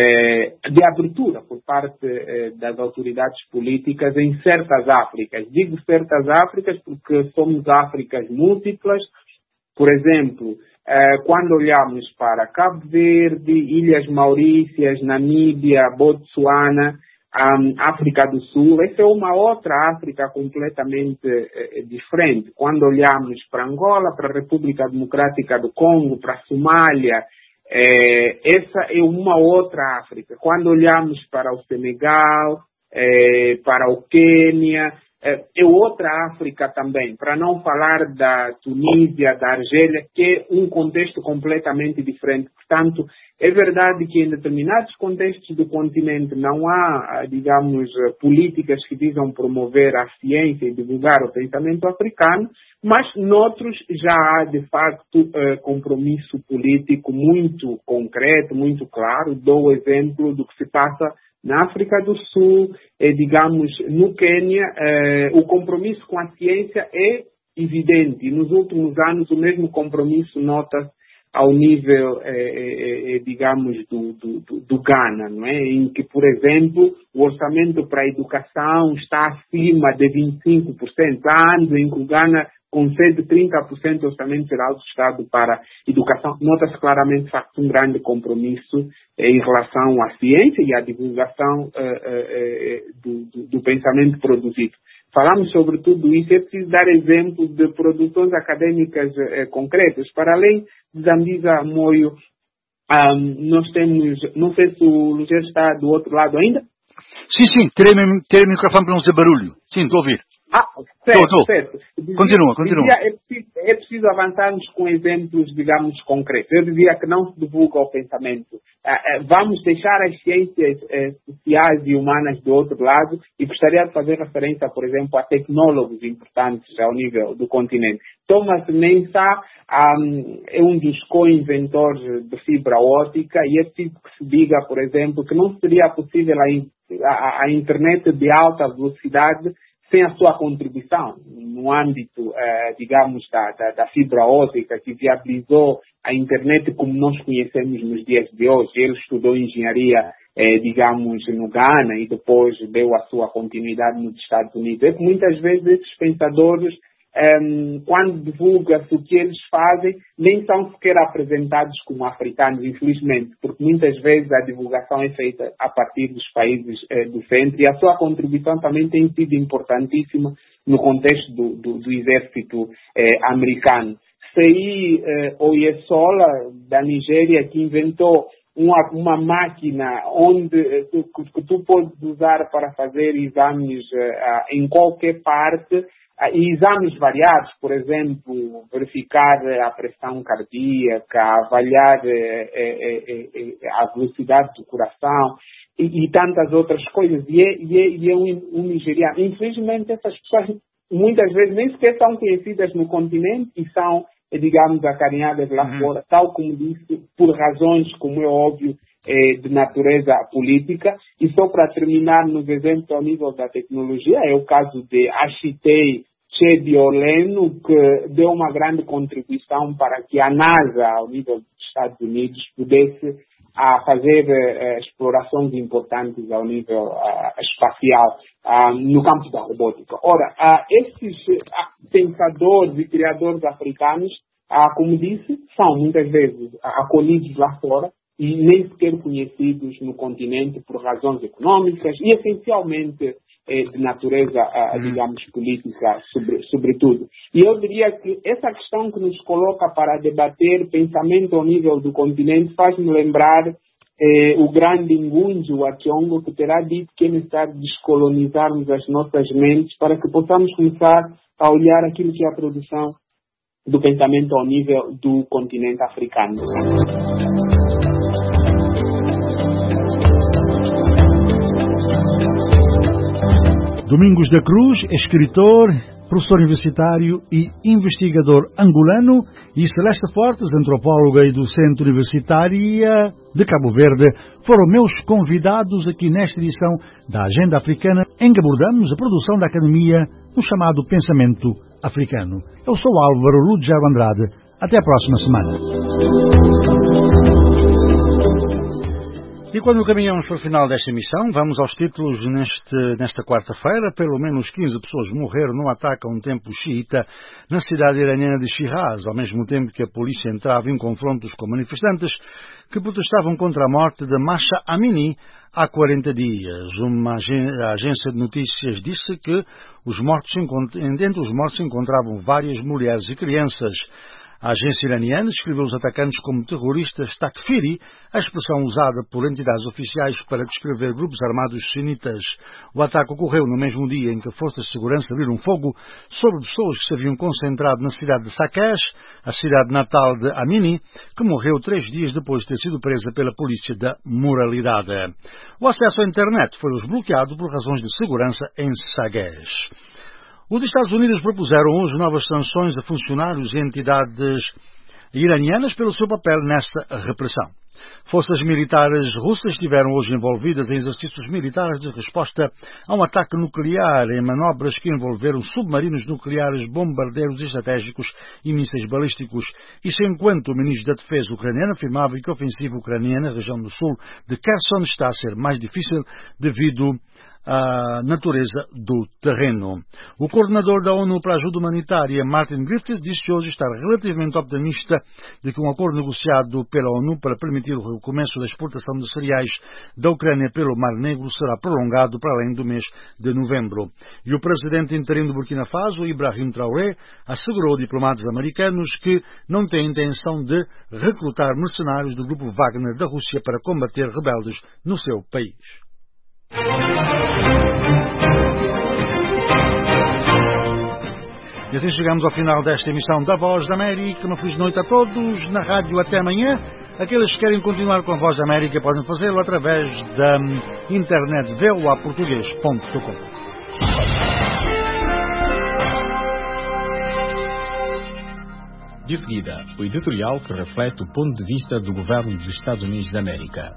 de abertura por parte das autoridades políticas em certas Áfricas. Digo certas Áfricas porque somos Áfricas múltiplas. Por exemplo, quando olhamos para Cabo Verde, Ilhas Maurícias, Namíbia, Botsuana, Um, África do Sul, essa é uma outra África completamente eh, diferente. Quando olhamos para Angola, para a República Democrática do Congo, para a Somália, eh, essa é uma outra África. Quando olhamos para o Senegal, eh, para o Quênia, eh, é outra África também. Para não falar da Tunísia, da Argélia, que é um contexto completamente diferente. Portanto, é verdade que em determinados contextos do continente não há, digamos, políticas que visam promover a ciência e divulgar o pensamento africano, mas noutros já há, de facto, compromisso político muito concreto, muito claro. Dou o exemplo do que se passa na África do Sul, digamos, no Quênia. O compromisso com a ciência é evidente. Nos últimos anos, o mesmo compromisso nota-se ao nível, eh, eh, digamos, do, do, do Ghana, não é? Em que, por exemplo, o orçamento para a educação está acima de vinte e cinco por cento. Há anos em que o Ghana concede trinta por cento do orçamento geral do Estado para a educação. Nota-se claramente, de facto, um grande compromisso eh, em relação à ciência e à divulgação eh, eh, do, do, do pensamento produzido. Falamos sobre tudo isso, é preciso dar exemplos de produções acadêmicas eh, concretas. Para além de Zambisa Moio, um, nós temos, não sei se o Lugero está do outro lado ainda? Sim, sim, terei o microfone para não fazer barulho. Sim, estou a ouvir. Ah, certo, tô, tô. certo. Dizia, continua, continua. Dizia, é, preciso, é preciso avançarmos com exemplos, digamos, concretos. Eu dizia que não se divulga o pensamento. Ah, ah, vamos deixar as ciências eh, sociais e humanas do outro lado e gostaria de fazer referência, por exemplo, a tecnólogos importantes ao nível do continente. Thomas Mensah um, é um dos co-inventores de fibra óptica e é preciso que se diga, por exemplo, que não seria possível a, a, a internet de alta velocidade sem a sua contribuição no âmbito, eh, digamos, da, da, da fibra óptica que viabilizou a internet como nós conhecemos nos dias de hoje. Ele estudou engenharia, eh, digamos, no Ghana e depois deu a sua continuidade nos Estados Unidos. É que muitas vezes esses pensadores, Um, quando divulga-se o que eles fazem, nem são sequer apresentados como africanos, infelizmente, porque muitas vezes a divulgação é feita a partir dos países eh, do centro e a sua contribuição também tem sido importantíssima no contexto do, do, do exército eh, americano. Sei eh, Oyesola, da Nigéria, que inventou uma, uma máquina onde eh, tu, que tu podes usar para fazer exames eh, em qualquer parte, e exames variados, por exemplo, verificar a pressão cardíaca, avaliar eh, eh, eh, a velocidade do coração e, e tantas outras coisas. E é, e é, e é um, um nigeriano. Infelizmente, essas pessoas muitas vezes nem sequer são conhecidas no continente e são, digamos, acarinhadas lá uhum. fora, tal como disse, por razões, como é óbvio, de natureza política. E só para terminar nos exemplos ao nível da tecnologia, é o caso de Ashitei Chedioleno, que deu uma grande contribuição para que a NASA, ao nível dos Estados Unidos, pudesse a fazer uh, explorações importantes ao nível uh, espacial uh, no campo da robótica. Ora, uh, esses uh, pensadores e criadores africanos, uh, como disse, são muitas vezes uh, acolhidos lá fora e nem sequer conhecidos no continente por razões econômicas e essencialmente eh, de natureza, uh, digamos, política, sobre, sobretudo. E eu diria que essa questão que nos coloca para debater pensamento ao nível do continente faz-me lembrar eh, o grande Ngunji Wachongo, que terá dito que é necessário descolonizarmos as nossas mentes para que possamos começar a olhar aquilo que é a produção do pensamento ao nível do continente africano. Domingos da Cruz, escritor, professor universitário e investigador angolano, e Celeste Fortes, antropóloga e docente universitária de Cabo Verde, foram meus convidados aqui nesta edição da Agenda Africana, em que abordamos a produção da academia no chamado pensamento africano. Eu sou Álvaro Lugero Andrade. Até a próxima semana. E quando caminhamos para o final desta emissão, vamos aos títulos. Neste, nesta quarta-feira, pelo menos quinze pessoas morreram num ataque a um templo xiita na cidade iraniana de Shiraz, ao mesmo tempo que a polícia entrava em confrontos com manifestantes que protestavam contra a morte de Mahsa Amini há quarenta dias. Uma agência de notícias disse que os mortos, entre os mortos se encontravam várias mulheres e crianças. A agência iraniana descreveu os atacantes como terroristas takfiri, a expressão usada por entidades oficiais para descrever grupos armados sunitas. O ataque ocorreu no mesmo dia em que forças de segurança abriram fogo sobre pessoas que se haviam concentrado na cidade de Saqqez, a cidade natal de Amini, que morreu três dias depois de ter sido presa pela polícia da moralidade. O acesso à internet foi desbloqueado por razões de segurança em Saqqez. Os Estados Unidos propuseram hoje novas sanções a funcionários e entidades iranianas pelo seu papel nesta repressão. Forças militares russas estiveram hoje envolvidas em exercícios militares de resposta a um ataque nuclear em manobras que envolveram submarinos nucleares, bombardeiros estratégicos e mísseis balísticos. Isso enquanto o ministro da Defesa ucraniano afirmava que a ofensiva ucraniana na região do sul de Kherson está a ser mais difícil devido a natureza do terreno. O coordenador da ONU para a Ajuda Humanitária, Martin Griffiths, disse hoje estar relativamente optimista de que um acordo negociado pela ONU para permitir o recomeço da exportação de cereais da Ucrânia pelo Mar Negro será prolongado para além do mês de novembro. E o presidente interino do Burkina Faso, Ibrahim Traoré, assegurou a diplomatas americanos que não tem intenção de recrutar mercenários do grupo Wagner da Rússia para combater rebeldes no seu país. E assim chegamos ao final desta emissão da Voz da América. Uma feliz noite a todos. Na rádio até amanhã. Aqueles que querem continuar com a Voz da América podem fazê-lo através da internet v o a português ponto com. De seguida, o editorial que reflete o ponto de vista do governo dos Estados Unidos da América.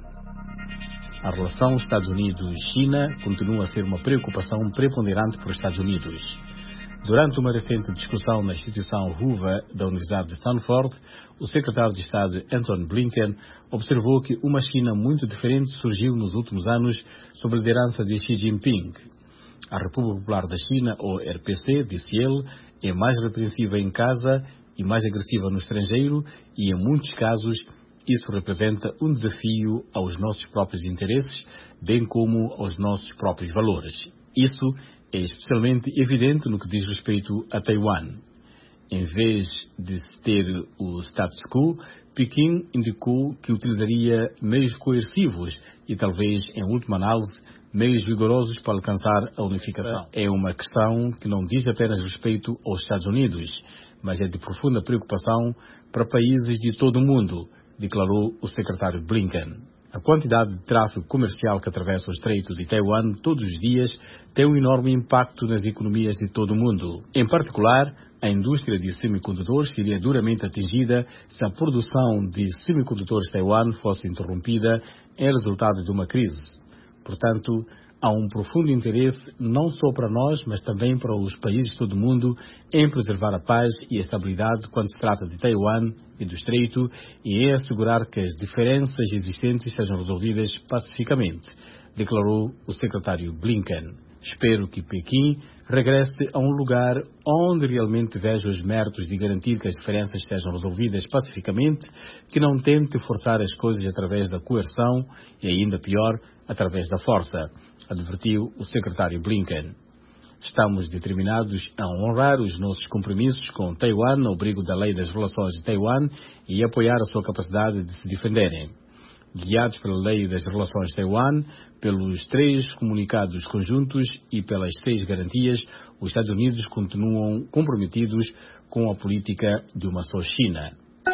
A relação Estados Unidos-China continua a ser uma preocupação preponderante para os Estados Unidos. Durante uma recente discussão na instituição Hoover da Universidade de Stanford, o secretário de Estado Antony Blinken observou que uma China muito diferente surgiu nos últimos anos sob a liderança de Xi Jinping. A República Popular da China, ou R P C, disse ele, é mais repressiva em casa e mais agressiva no estrangeiro e, em muitos casos, isso representa um desafio aos nossos próprios interesses, bem como aos nossos próprios valores. Isso é especialmente evidente no que diz respeito a Taiwan. Em vez de se ter o status quo, Pequim indicou que utilizaria meios coercivos e, talvez, em última análise, meios vigorosos para alcançar a unificação. É uma questão que não diz apenas respeito aos Estados Unidos, mas é de profunda preocupação para países de todo o mundo, declarou o secretário Blinken. A quantidade de tráfego comercial que atravessa o Estreito de Taiwan todos os dias tem um enorme impacto nas economias de todo o mundo. Em particular, a indústria de semicondutores seria duramente atingida se a produção de semicondutores de Taiwan fosse interrompida em resultado de uma crise. Portanto, há um profundo interesse, não só para nós, mas também para os países de todo o mundo, em preservar a paz e a estabilidade quando se trata de Taiwan e do Estreito e em assegurar que as diferenças existentes sejam resolvidas pacificamente, declarou o secretário Blinken. Espero que Pequim regresse a um lugar onde realmente veja os méritos de garantir que as diferenças sejam resolvidas pacificamente, que não tente forçar as coisas através da coerção e, ainda pior, através da força, advertiu o secretário Blinken. Estamos determinados a honrar os nossos compromissos com Taiwan ao abrigo da Lei das Relações de Taiwan e apoiar a sua capacidade de se defenderem. Guiados pela Lei das Relações de Taiwan, pelos três comunicados conjuntos e pelas seis garantias, os Estados Unidos continuam comprometidos com a política de uma só China.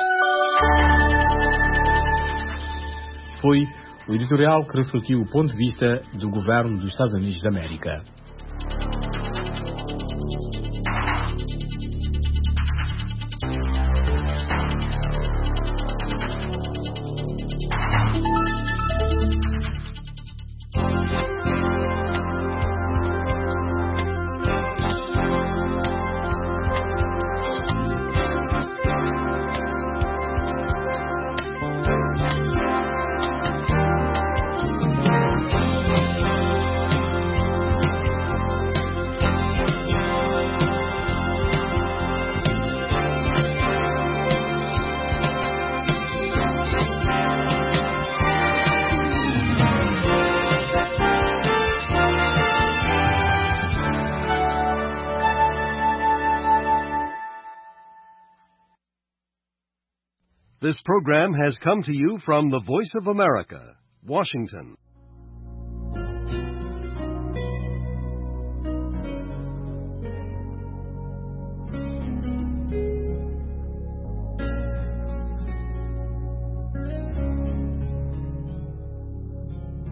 Foi o editorial que refletiu o ponto de vista do governo dos Estados Unidos da América. This program has come to you from the Voice of America, Washington.